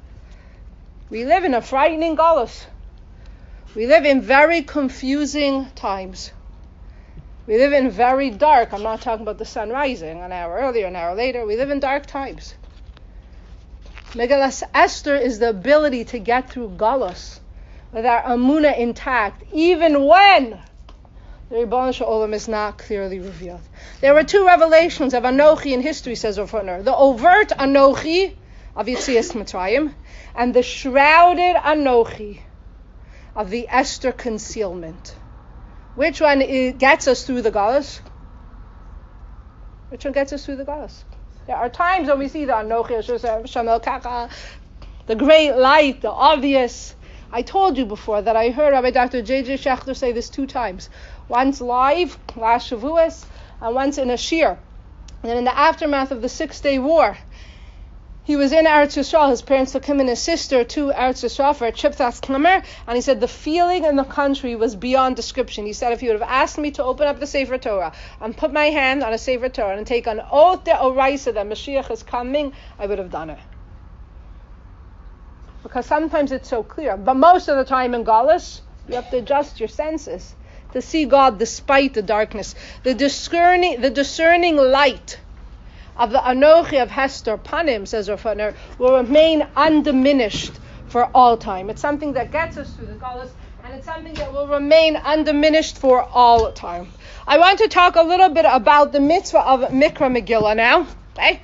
We live in a frightening galus. We live in very confusing times. We live in very dark, I'm not talking about the sun rising an hour earlier, an hour later. We live in dark times. Megillas Esther is the ability to get through galus with our emunah intact, even when the Ribbon Shalom is not clearly revealed. There were two revelations of Anochi in history, says Rav Hutner. The overt Anochi of Yetzias Mitzrayim and the shrouded Anochi of the Esther concealment. Which one gets us through the galus? Which one gets us through the galus? There are times when we see the Anochi Hashem Elokecha, the great light, the obvious. I told you before that I heard Rabbi Dr. J.J. Schechter say this 2 times. Once live, last Shavuos, and once in a shir. And then in the aftermath of the 6-day war, he was in Eretz Yisrael. His parents took him and his sister to Eretz Yisrael for a Chiptas Kamer, and he said the feeling in the country was beyond description. He said, if you would have asked me to open up the Sefer Torah and put my hand on a Sefer Torah and take an oath de'oraisa that Mashiach is coming, I would have done it. Because sometimes it's so clear. But most of the time in Galus, you have to adjust your senses to see God despite the darkness. The discerning light of the Anochi of Hester Panim, says Rav Hutner, will remain undiminished for all time. It's something that gets us through the Galus, and it's something that will remain undiminished for all time. I want to talk a little bit about the mitzvah of Mikra Megillah now. Okay?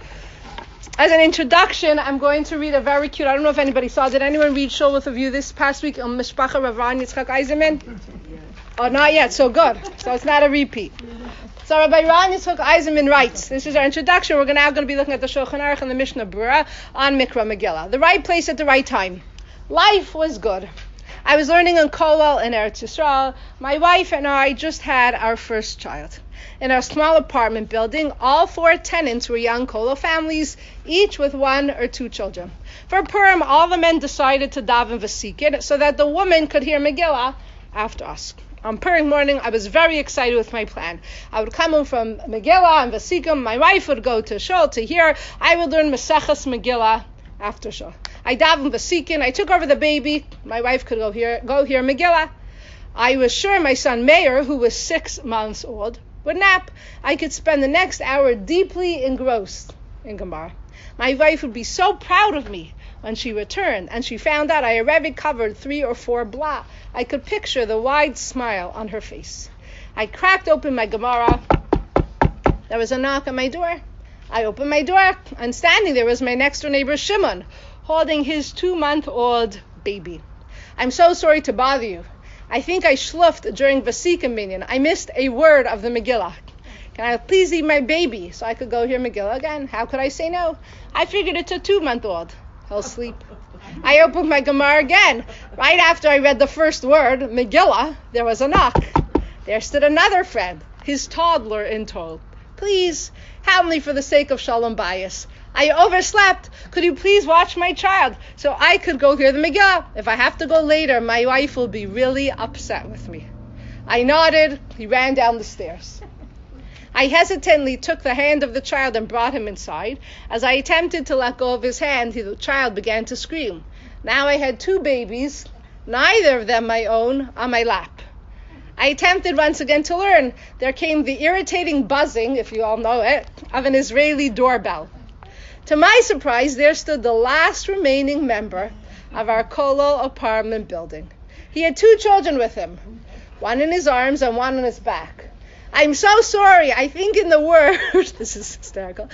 As an introduction, I'm going to read a very cute, I don't know if anybody saw, did anyone read Shul with you this past week on Mishpacha Rav Ran Yitzchak Eisenman? Oh, not yet, so good. So it's not a repeat. So Rabbi Ran Yitzchak Eisenman writes, this is our introduction, we're now going to be looking at the Shulchan Aruch and the Mishnah Berurah on Mikra Megillah. The right place at the right time. Life was good. I was learning in Kollel in Eretz Yisrael. My wife and I just had our first child. In our small apartment building, all 4 tenants were young Kollel families, each with 1 or 2 children. For Purim, all the men decided to daven v'sikin so that the woman could hear Megillah after us. On Purim morning, I was very excited with my plan. I would come home from Megillah and v'sikin. My wife would go to Shul to hear. I would learn Maseches Megillah after Shul. I davened v'sikin. I took over the baby. My wife could go hear Megillah. I was sure my son Meir, who was 6 months old, would nap. I could spend the next hour deeply engrossed in Gemara. My wife would be so proud of me when she returned and she found out I already covered 3 or 4 blot. I could picture the wide smile on her face. I cracked open my Gemara. There was a knock on my door. I opened my door, and standing there was my next door neighbor Shimon, holding his 2-month-old baby. I'm so sorry to bother you. I think I shluffed during Vasikim minyan. I missed a word of the Megillah. Can I please leave my baby so I could go hear Megillah again? How could I say no? I figured it's a 2-month-old. He'll sleep. I opened my Gemara again. Right after I read the first word, Megillah, there was a knock. There stood another friend, his toddler in tow. Please, help me for the sake of Shalom Bayis. I overslept. Could you please watch my child so I could go hear the Megillah? If I have to go later, my wife will be really upset with me. I nodded. He ran down the stairs. I hesitantly took the hand of the child and brought him inside. As I attempted to let go of his hand, the child began to scream. Now I had 2 babies, neither of them my own, on my lap. I attempted once again to learn. There came the irritating buzzing, if you all know it, of an Israeli doorbell. To my surprise, there stood the last remaining member of our Kollel apartment building. He had 2 children with him, 1 in his arms and 1 on his back. I'm so sorry. I think in the word, this is hysterical,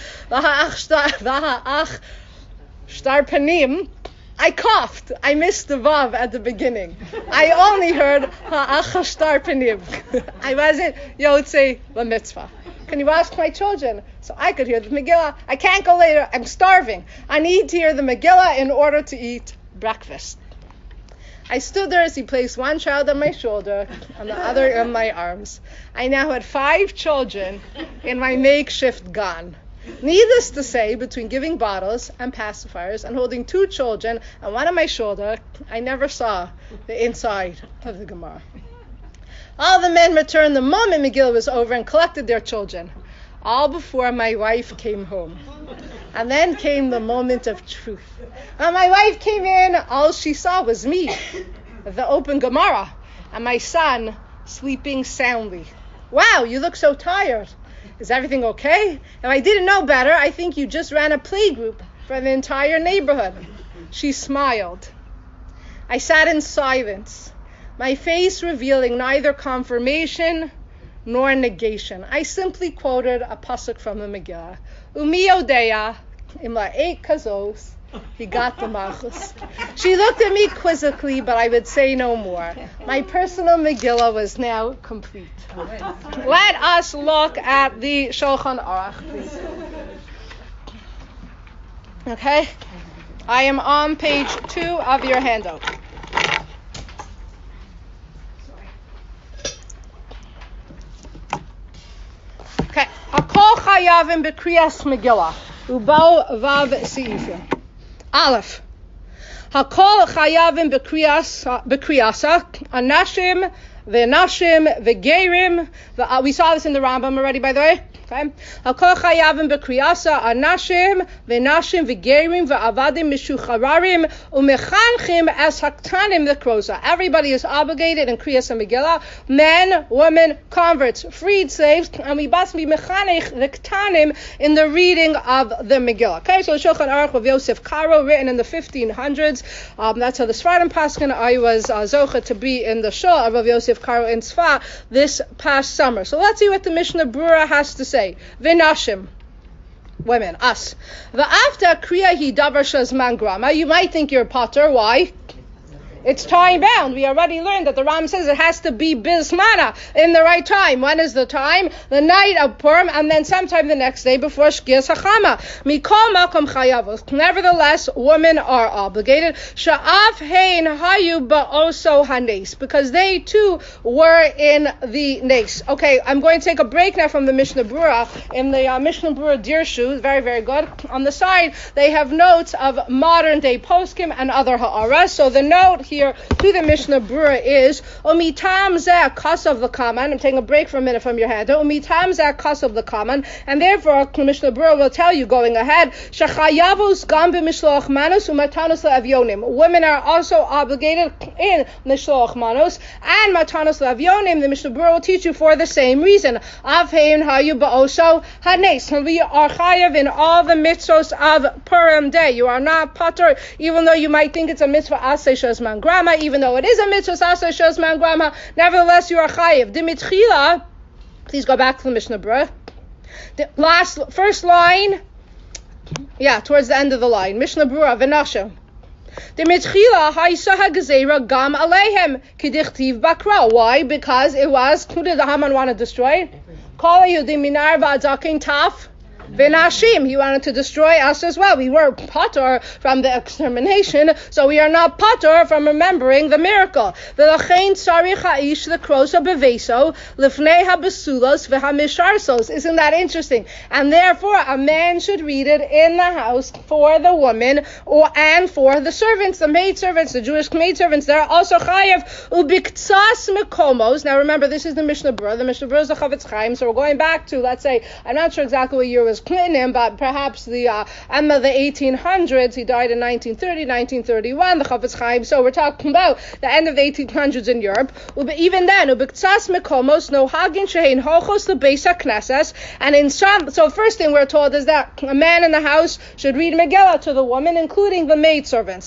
V'ha'ach shtar panim, I coughed. I missed the vav at the beginning. I only heard ha'ach shtar panim. I wasn't yotzei l'mitzvah. Can you ask my children so I could hear the Megillah? I can't go later. I'm starving. I need to hear the Megillah in order to eat breakfast. I stood there as he placed 1 child on my shoulder and the other in my arms. I now had 5 children in my makeshift gan. Needless to say, between giving bottles and pacifiers and holding 2 children and 1 on my shoulder, I never saw the inside of the Gemara. All the men returned the moment Megillah was over and collected their children, all before my wife came home. And then came the moment of truth. When my wife came in, all she saw was me, the open Gemara, and my son sleeping soundly. Wow, you look so tired. Is everything okay? If I didn't know better, I think you just ran a playgroup for the entire neighborhood. She smiled. I sat in silence, my face revealing neither confirmation nor negation. I simply quoted a pasuk from the Megillah. Umi yodeya imla 8 kazos, he got the malchus. She looked at me quizzically, but I would say no more. My personal Megillah was now complete. Let us look at the Shulchan Aruch, please. Okay? I am on page 2 of your handout. Okay. Hakol chayavim b'kriyas Megillah. Ubao vav seifim. Aleph. Hakol chayavim b'kriyasa. Anashim, v'nashim, v'gerim. We saw this in the Rambam already, by the way. Okay. Hakol chayavim b'kriyasa anashim v'nashim v'gerim v'avadim mishuchararim u'mechanchim as haktanim l'kroza. Everybody is obligated in Kriyas Megillah, men, women, converts, freed slaves, and we must be mechanech the ktanim in the reading of the Megillah. Okay, so Shulchan Aruch of Yosef Karo, written in the 1500s. That's how the Sfarim Paskin. I was zocha to be in the shul of Rav Yosef Karo in Tzfat this past summer. So let's see what the Mishnah Brura has to say. V'nashim, women, us. V'after kriya hi davar shazman grama. You might think you're potter. Why? It's time bound. We already learned that the Ram says it has to be bismana in the right time. When is the time? The night of Purim, and then sometime the next day before Shkias Hachama. Mikol makom chayavos. Nevertheless, women are obligated. Sha'af hein hayu ba'oso hanes, because they too were in the nes. Okay, I'm going to take a break now from the Mishnah Brura. In the Mishnah Brura Dirshu, very, very good. On the side, they have notes of modern day poskim and other ha'aras. So the note here to the Mishnah Brura is Umitam zeh kasav l'kaman. I'm taking a break for a minute from your hand. Umitam zeh kasav l'kaman, and therefore the Mishnah Brura will tell you going ahead shachayavos gam b'mishloach manos umatanos le'avyonim. Women are also obligated in mishloach manos and matanos le'avyonim. The Mishnah Brura will teach you for the same reason. Avhein hayu ba'oso hanes. We are chayav in all the mitzvos of Purim Day. You are not patur, even though you might think it's a mitzvah asay shazman grama, even though it is a mitzvah asay shazman grama, nevertheless you are chayiv. Dimitchila, please go back to the Mishnah Brura. The first line, towards the end of the line. Mishnah Brura, v'nashim. Dimitchila ha'isa ha'gezeira gam aleihem kidichtiv bakra. Why? Because it was, who did the Haman want to destroy? Kol yudim minar v'adzakin taf. V'nashim, he wanted to destroy us as well. We were patur from the extermination, so we are not patur from remembering the miracle. V'lachein tzarich ha'ish l'krosa beveso lifnei habesulos v'hamisharsos. Isn't that interesting? And therefore, a man should read it in the house for the woman and for the servants, the maidservants, the Jewish maidservants. They're also chayav ubiktsas mekomos. Now remember, this is the Mishnah Brura. The Mishnah Brura is the Chavetz Chaim, so we're going back to, let's say, I'm not sure exactly what year was Clinton, but perhaps the Emma the 1800s. He died in 1930, 1931. The Chavetz Chaim. So we're talking about the end of the 1800s in Europe. Even then, ubiktsas mekomos no hagin shehein hochos the beis haknesses. And in some, so first thing we're told is that a man in the house should read Megillah to the woman, including the maidservants.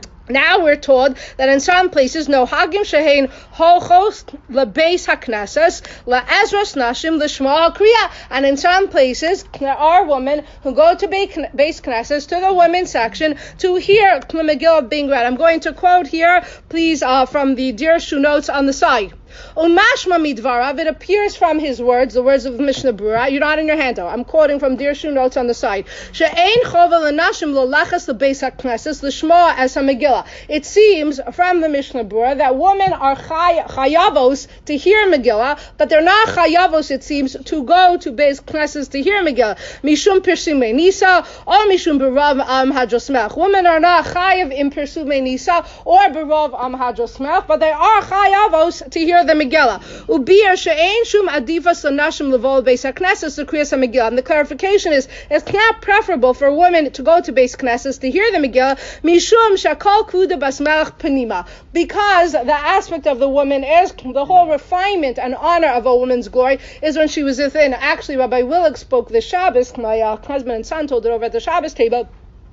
Now we're told that in some places, no hagim shehein holchos lebeis haknesses le'ezros nashim l'shma kriya, and in some places there are women who go to beis knesses, to the women's section, to hear the Megillah being read. I'm going to quote here, please, from the Dirshu notes on the side. Umashma midvarav, it appears from his words, the words of Mishnah Brura. You're not in your hand, though. I'm quoting from Dirshu notes on the side. She'ein chova l'nashim lo lachas lebeis haknesses l'shma as ha-Megillah. It seems from the Mishnah Brura that women are chayavos to hear Megillah, but they're not chayavos, it seems, to go to beis knesses to hear Megillah. Mishum pirsumei nisa or mishum berav am hadrosmech. Women are not chayav in pirsumei nisa or berav am hadrosmech, but they are chayavos to hear the Megillah. Ubir she'ein shum adivas l'nashim levol beis haknesses to kriyas Megillah. And the clarification is, it's not preferable for women to go to beis knesses to hear the Megillah. Mishum shakol kuda bas melech panima, because the aspect of the woman is the whole refinement and honor of a woman's glory is when she was within. Actually, Rabbi Willig spoke this Shabbos. My husband and son told it over at the Shabbos table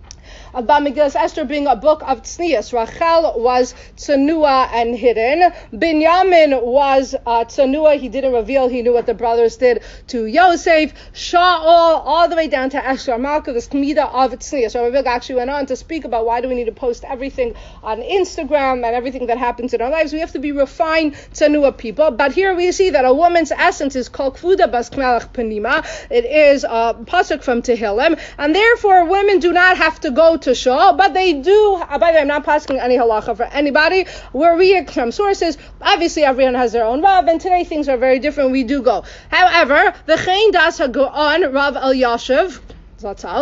about Megillas Esther being a book of tznius. Rachel was tsanua and hidden. Binyamin was tsanua. He didn't reveal. He knew what the brothers did to Yosef. Shaul, all the way down to Esther Malka, this midah of tznius. So Rabbi actually went on to speak about why do we need to post everything on Instagram and everything that happens in our lives. We have to be refined tsanua people. But here we see that a woman's essence is kol kvuda bas melech panima. It is a pasuk from Tehillim, and therefore women do not have to go to shul, but they do. By the way, I'm not passing any halacha for anybody. We're reading from sources. Obviously, everyone has their own Rav, and today things are very different. We do go. However, the Chayin Das HaGaon Rav Elyashiv Zatzal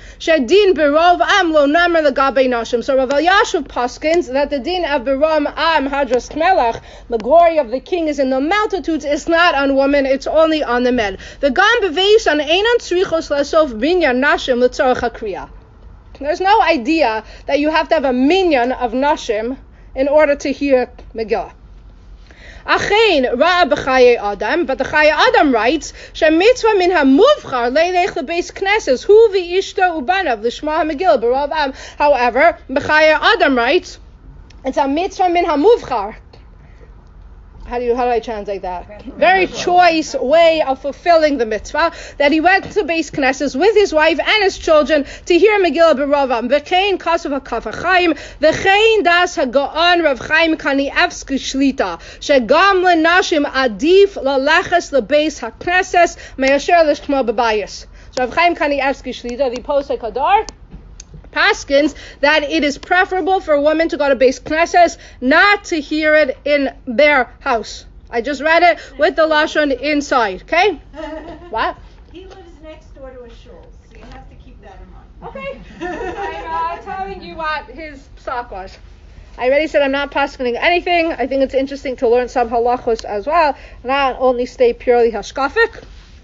Shedin berov am lo namer legabe nashim. So Rav Elyashiv paskins that the din of berov am hadras melech, the glory of the king is in the multitudes, is not on women, it's only on the men. The gam beveis an einan tzrichos lasof binyan nashim letzorach hakriya. There's no idea that you have to have a minyan of nashim in order to hear Megillah. Achein ra'a b'chaye Adam, but the Chaye Adam writes, "Shemitzvah min hamuvchar leilech lebeis knesses hu v'ishta ubanav l'shma Megillah b'rav am." However, B'chaye Adam writes, it's a mitzvah min hamuvchar. How do I translate that? Very choice way of fulfilling the mitzvah, that he went to Beis Knesset with his wife and his children to hear Megillah b'Ravam. V'chein kasav hakaf hachaim, v'chein das ha'ga'an Rav Chaim Kanievsky shlita, shegam lenashim adif laleches lebeis haknesses me'asher l'shkma b'bayis. So Rav Chaim Kanievsky shlita, the Posek Hadar, paskins that it is preferable for a woman to go to Beis Knesset, not to hear it in their house. I just read it with the lashon inside. Okay? What? He lives next door to a shul, so you have to keep that in mind. Okay. I'm telling you what his psak was. I already said I'm not paskining anything. I think it's interesting to learn some halachos as well, not only stay purely hashkafic.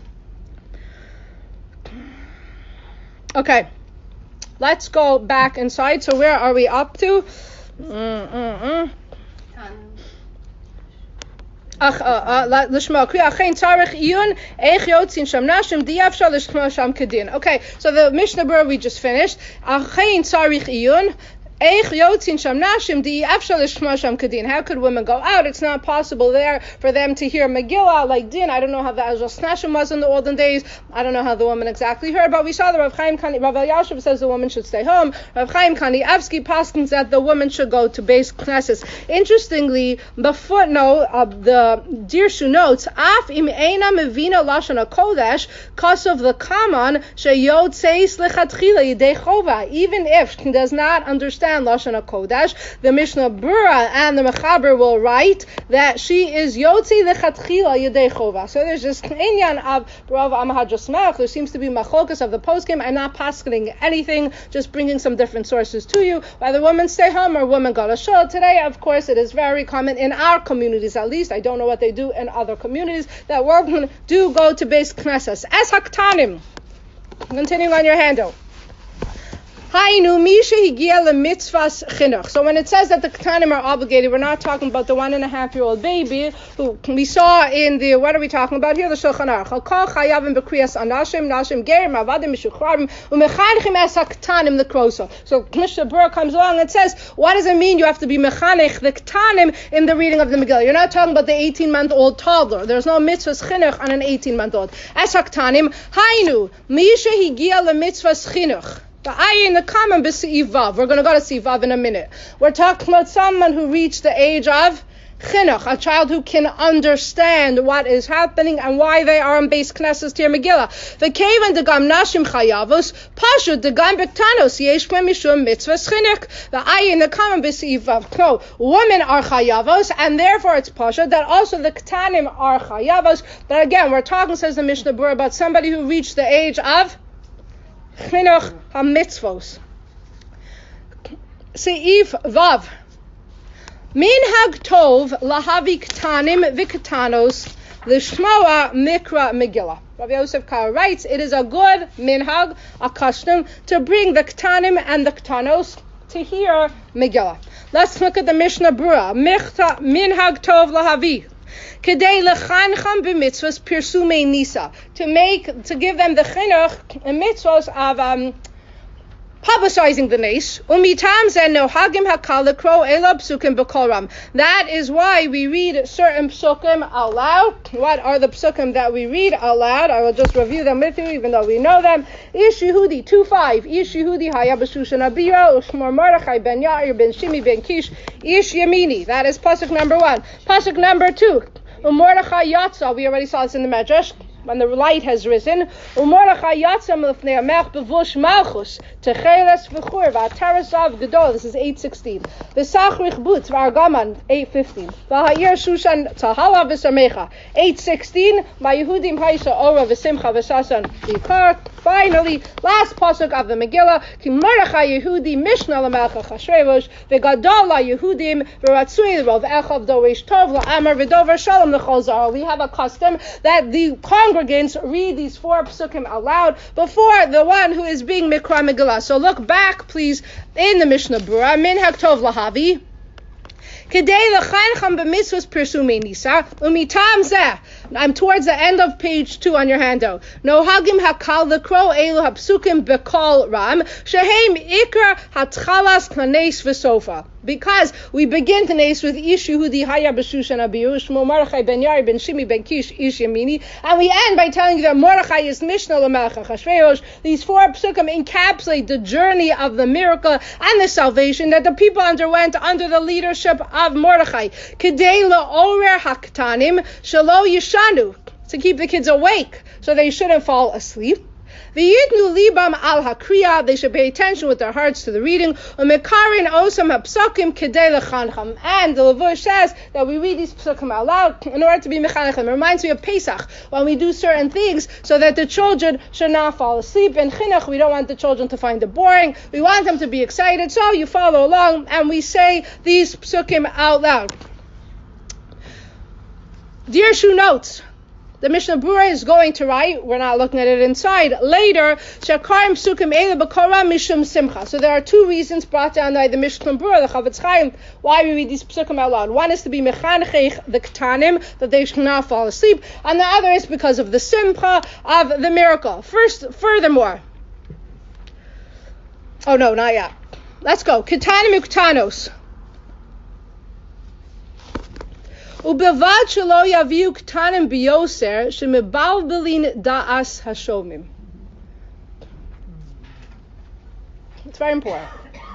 Okay. Let's go back inside. So where are we up to? Okay, so the Mishnah Berurah we just finished. How could women go out? It's not possible there for them to hear Megillah like din. I don't know how the Azras Nashim was in the olden days. I don't know how the woman exactly heard, but we saw that Rav Elyashiv says the woman should stay home. Rav Chaim Kanievsky paskins that the woman should go to Beis Knesset. Interestingly, the footnote of the Dirshu notes, Af im eina mevina lashon hakodesh, kasav the kaman sheyotzeis lechatchila yidei chova. Even if she does not understand Lashon HaKodesh, the Mishnah Berurah and the Mechaber will write that she is Yotzi Lechatchila Yedei Chova. So there's this inyan of B'Rav Am Hadras Melech. There seems to be machokas of the poskim. I'm not paskining anything, just bringing some different sources to you. Whether women stay home or women go to shul. Today, of course, it is very common in our communities, at least. I don't know what they do in other communities, that women do go to Beis Knesset. As Haktanim. Continuing on your handout. So when it says that the Ketanim are obligated, we're not talking about the 1.5-year-old baby who we saw in the, what are we talking about here? The Shulchan Aruch. So Mishnah Berurah comes along and says, what does it mean you have to be mechanech the Ketanim in the reading of the Megillah? You're not talking about the 18-month-old toddler. There's no mitzvahs chinuch on an 18-month-old. As Haktanim, Hainu, Misha higia lemitzvahs chinuch. The ayah in the common b'Seif Vav. We're going to go to Seif Vav in a minute. We're talking about someone who reached the age of chinuch, a child who can understand what is happening and why they are in Beis Knesset Tir Megillah. V'kevan degam nashim chayavos, pashut degam bektanos yesh mishum mitzvahs chinuch. The ayah in the common b'Seif Vav. No, women are chayavos, and therefore it's pashut that also the ketanim are chayavos. But again, we're talking, says the Mishnah Berurah, about somebody who reached the age of chinuch ha-mitzvos. Seif Vav. Minhag tov lahavi ketanim v'ketanos l'shmoa mikra Megillah. Rav Yosef Karo writes, it is a good minhag, a custom, to bring the ketanim and the ketanos to hear Megillah. Let's look at the Mishnah Berurah. Minhag tov lahavi. Kedei lechancham b'mitzvos pirsumei nisa, to give them the chinuch and mitzvos of publicizing the nes. Umitam zen nohagim hakal lekro ela psukim b'koram. That is why we read certain psukim aloud. What are the psukim that we read aloud? I will just review them with you, even though we know them. Ish Yehudi 2:5. Ish Yehudi haya b'shushan abira ushmor Mordechai ben Yair ben Shimi ben Kish Ish Yemini. That is pasuk number 1. Pasuk number 2. Mordechai Yatza. We already saw this in the Medrash. when the light has risen. Umordechai yatzam lefnei hamelech bevush malchus techeles v'chur v'atarasav gedol. This is 8:16. V'sachrich butz v'argaman 8:15. V'ha'ir shushan tahala v'samecha 8:16. V'yehudim haisha ora v'simcha v'sasan v'ikar. Finally, last pasuk of the Megillah. Ki Mordechai Yehudi Mishnah l'melech Achashverosh v'gadol Yehudim v'ratzui l'rov echav doresh tov la'amar v'dover shalom l'chol zara. We have a custom that the congregants read these 4 psukim aloud before the one who is being Mikra Megillah. So look back, please, in the Mishnah Berurah. Minhag tov lahavi. Kedei l'chaincham b'mitzvos pirsumei nisa umitam zeh. I'm towards the end of page 2 on your handout. Nohagim hakal l'kro elu hapsukim bekol ram shehem ikar hatchalas kanes v'sofa. Because we begin today's with Ish Yehudi Haya B'Shushan Abiyu Shmo Mordechai Ben Yari Ben Shimi Ben Kish Ish Yamini, and we end by telling you that Mordechai is Mishnah L'Melech Achashverosh. These 4 psukim encapsulate the journey of the miracle and the salvation that the people underwent under the leadership of Mordechai. Kedei La'orer Haktanim Shelo Yishanu, to keep the kids awake so they shouldn't fall asleep. V'yitnu libam al hakriya, they should pay attention with their hearts to the reading. Umekarin osam hapsukim kedei lechancham, and the Levush says that we read these psukim out loud in order to be mechanechem. It reminds me of Pesach, when we do certain things so that the children should not fall asleep. In chinuch, we don't want the children to find it boring. We want them to be excited, so you follow along and we say these psukim out loud. Dear Shu notes, the Mishnah Berurah is going to write, we're not looking at it inside, later, Shakarim Psukim Eile B'Korah Mishum Simcha. So there are 2 reasons brought down by the Mishnah Berurah, the Chavetz Chaim, why we read these Psukim out loud. One is to be Mechanechech the Ketanim, that they should not fall asleep, and the other is because of the Simcha of the miracle. Furthermore, oh no, not yet. Let's go. Ketanim Uktanos. Ubevad shelo yaviu ktanim biyoser shemibalbelin da'as hashomim. It's very important.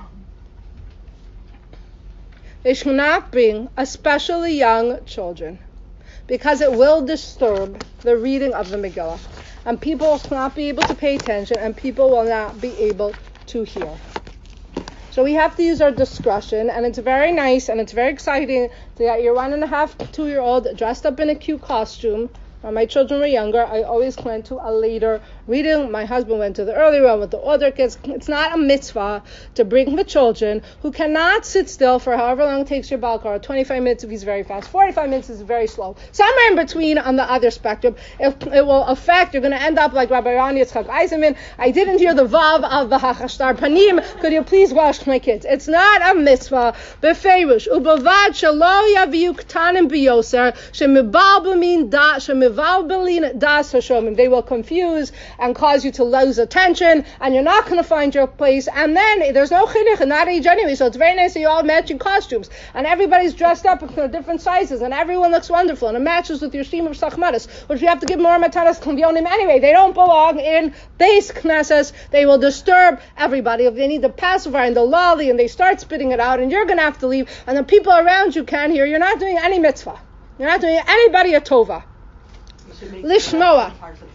They should not bring especially young children, because it will disturb the reading of the Megillah, and people will not be able to pay attention, and people will not be able to hear. So we have to use our discretion, and it's very nice and it's very exciting to get your 1.5, 2-year-old dressed up in a cute costume. When my children were younger, I always went to a later reading. My husband went to the early one with the older kids. It's not a mitzvah to bring the children who cannot sit still for however long it takes your balkar. 25 minutes if he's very fast. 45 minutes is very slow. Somewhere in between on the other spectrum, it will affect, you're going to end up like Rabbi Ron Yitzchak Eisenman. I didn't hear the vav of the hachashtar panim. Could you please wash my kids? It's not a mitzvah. Befeirush. Ubavad shelo yaviu ktanim biyoser shemibalbelin das hashomim. They will confuse and cause you to lose attention, and you're not going to find your place. And then there's no chinuch in that age anyway, so it's very nice that you all matching costumes, and everybody's dressed up in different sizes, and everyone looks wonderful, and it matches with your shima of sachmaris, which we have to give more matanas k'vyonim anyway. They don't belong in base knesses. They will disturb everybody. If they need the pacifier and the lolly, and they start spitting it out, and you're going to have to leave, and the people around you can't hear, you're not doing any mitzvah. You're not doing anybody a tova. Lishmoa.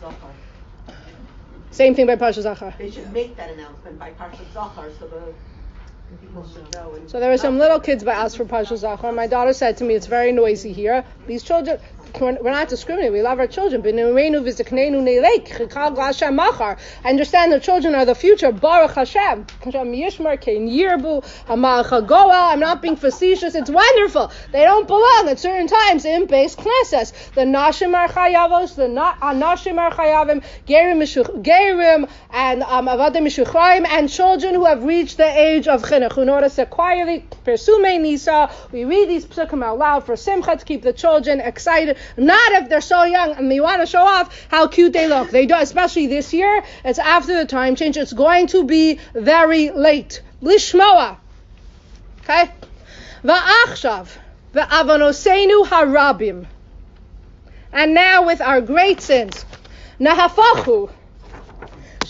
Same thing by Parshat Zachar. They should make that announcement by Parshat Zachar so the people should know. So there were some little kids by us for Parshat Zachar. My daughter said to me, it's very noisy here. These children, we're not discriminating. We love our children. I understand the children are the future. Baruch Hashem. I'm not being facetious. It's wonderful. They don't belong at certain times in base classes. The Nashim are Chayavos, the Nashim are Chayavim, Gerim and Avadim Mishuchraim, and children who have reached the age of Chinuch. Who notice it quietly, Persumei Nisa. We read these psukim out loud for Simcha to keep the children excited. Not if they're so young and they want to show off how cute they look. They do, especially this year. It's after the time change. It's going to be very late. Lishmoa. Okay? Va'achshav. Va'avonoseinu harabim. And now with our great sins. Nahafachu.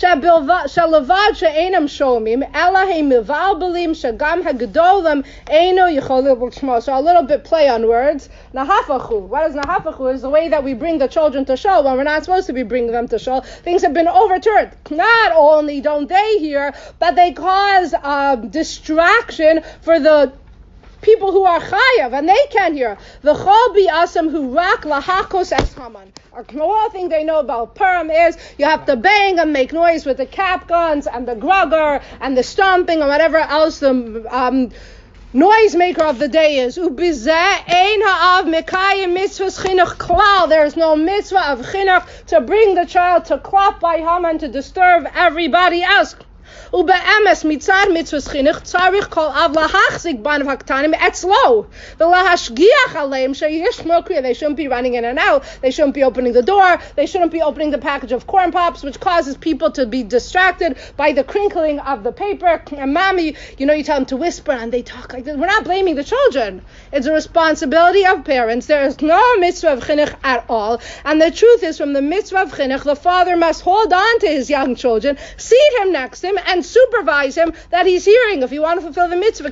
שלבד שאינם שומעים, אלא הם מבלבלים שגם הגדולים אינו יכולים לשמוע. So a little bit play on words. Nahafachu. What is nahafachu? Is the way that we bring the children to shul when we're not supposed to be bringing them to shul. Things have been overturned. Not only don't they hear, but they cause distraction for the people who are chayav, and they can't hear. V'chol bi'asam hu rak lahakos es Haman. All thing they know about Purim is you have to bang and make noise with the cap guns and the grugger and the stomping and whatever else the noisemaker of the day is. Ubizeh ein ha'av mekayim mitzvahs chinuch klal. There is no mitzvah of chinuch to bring the child to clap by Haman to disturb everybody else. ובאמס מצד מצוות חינוך צריך כל אב להחזיק בנו הקטנים אצלו ולהשגיח עליהם שישמעו קריאה. They shouldn't be running in and out. They shouldn't be opening the door. They shouldn't be opening the package of corn pops, which causes people to be distracted by the crinkling of the paper. And mommy, you tell them to whisper and they talk like this. We're not blaming the children. It's a responsibility of parents. There is no mitzvah of chinuch at all. And the truth is, from the mitzvah of chinuch, the father must hold on to his young children, seat him next to him, and supervise him that he's hearing if you want to fulfill the mitzvah.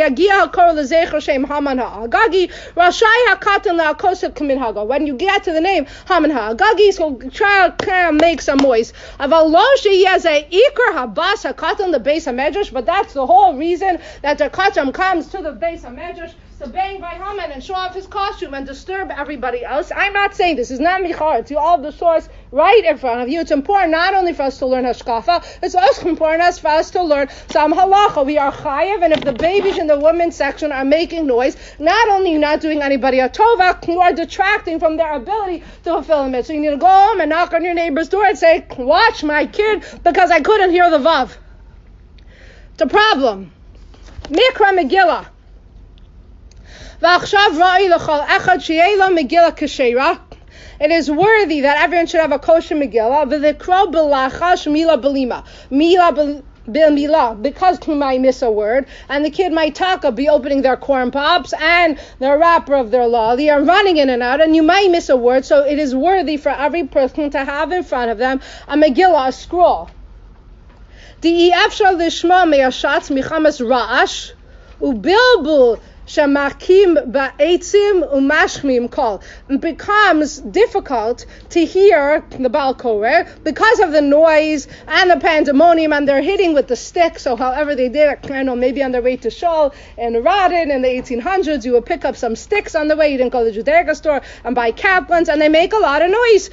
When you get to the name Haman Ha'agagi, so child can make some noise. But that's the whole reason that the Kacham comes to the base of Medrash to bang by Haman and show off his costume and disturb everybody else. I'm not saying this is not michar. It's all the source right in front of you. It's important not only for us to learn hashkafa, it's also important for us to learn some halacha. We are chayav, and if the babies in the women's section are making noise, not only you're not doing anybody a tova, you are detracting from their ability to fulfill the mitzvah. So you need to go home and knock on your neighbor's door and say, watch my kid because I couldn't hear the vav. It's a problem. Mikra Megillah. It is worthy that everyone should have a kosher Megillah. Because he might miss a word, and the kid might be opening their corn pops and the wrapper of their lolly and running in and out, and you might miss a word. So it is worthy for every person to have in front of them a Megillah, a scroll. Shamakim ba'etzim umashmim kol. It becomes difficult to hear the Baal Koreh because of the noise and the pandemonium, and they're hitting with the stick. So however they did it, I know maybe on their way to Shul in Radin in the 1800s, you would pick up some sticks on the way. You didn't go to the Judaica store and buy Kaplans, and they make a lot of noise.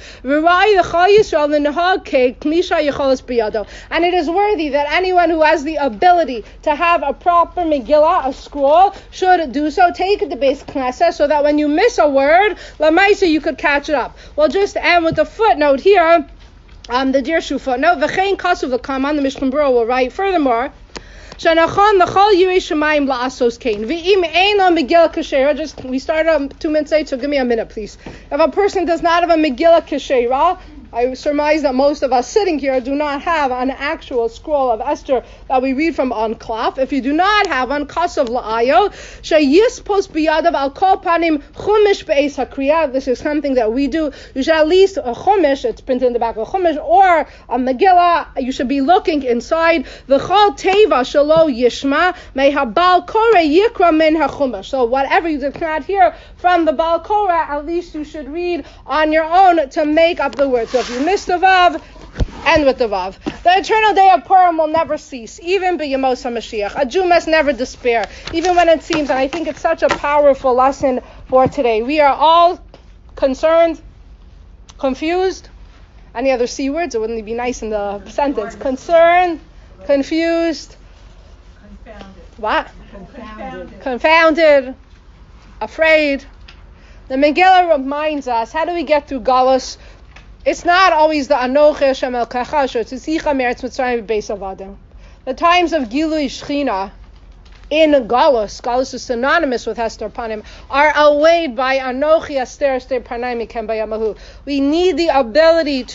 And it is worthy that anyone who has the ability to have a proper Megillah, a scroll, should do so. Take it to base Knesset so that when you miss a word, Lamaisa, you could catch it up. We'll just end with the footnote here, the Dirshu footnote. V'chein kasuv l'kaman, the Mishnah Berurah will write, furthermore, Shanachon l'chol yirei shemayim la'asos kain. V'im ein lo Megillah kashera. We started 2 minutes late, so give me a minute, please. If a person does not have a Megillah kashera, I surmise that most of us sitting here do not have an actual scroll of Esther that we read from on cloth. If you do not have one, kasav la'ayo, sheyispos biyadav al kol panim chumish be'es hakriya. This is something that we do. You should at least a chumish, it's printed in the back of a chumish, or a Megillah, you should be looking inside. V'chol teva shelo yishma, mehabal koreh yikra min hachumish. So whatever you did not hear from the Baal Koreh, at least you should read on your own to make up the words. So if you miss the Vav, end with the Vav. The eternal day of Purim will never cease, even b'Yemos HaMashiach. A Jew must never despair, even when it seems, and I think it's such a powerful lesson for today. We are all concerned, confused. Any other C words? It wouldn't be nice in the sentence. Concerned, confused. Confounded. What? Confounded. Confounded, afraid. The Megillah reminds us, how do we get through Galus? It's not always the Anoche Hashem El Kachash, it's Tzitzicha Meretz Mitzrayim Beis Avadim. The times of Gilui Shechina in Galus is synonymous with Hester Panim, are allayed by Anochi Aster Esther Panaim Mikem Bayamahu. We need the ability to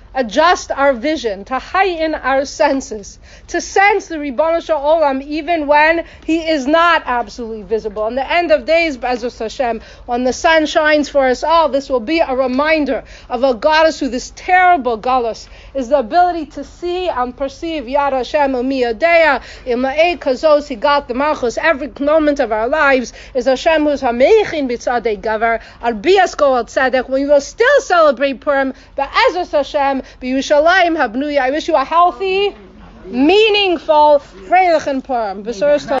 adjust our vision, to heighten our senses, to sense the Ribono Shel Olam even when He is not absolutely visible. In the end of days, B'ezras Hashem, when the sun shines for us all, this will be a reminder of a goddess who this terrible galus is the ability to see and perceive Yad Hashem U'miyadea Ima'ei Kazos Higat the Malchus. Every moment of our lives is Hashem who's Hameichin B'tzadei Gavar Arbias Goel Tzedek. We will still celebrate Purim, B'ezras Hashem B'Yushalayim Habnuya. I wish you a healthy, meaningful Freilichen Purim.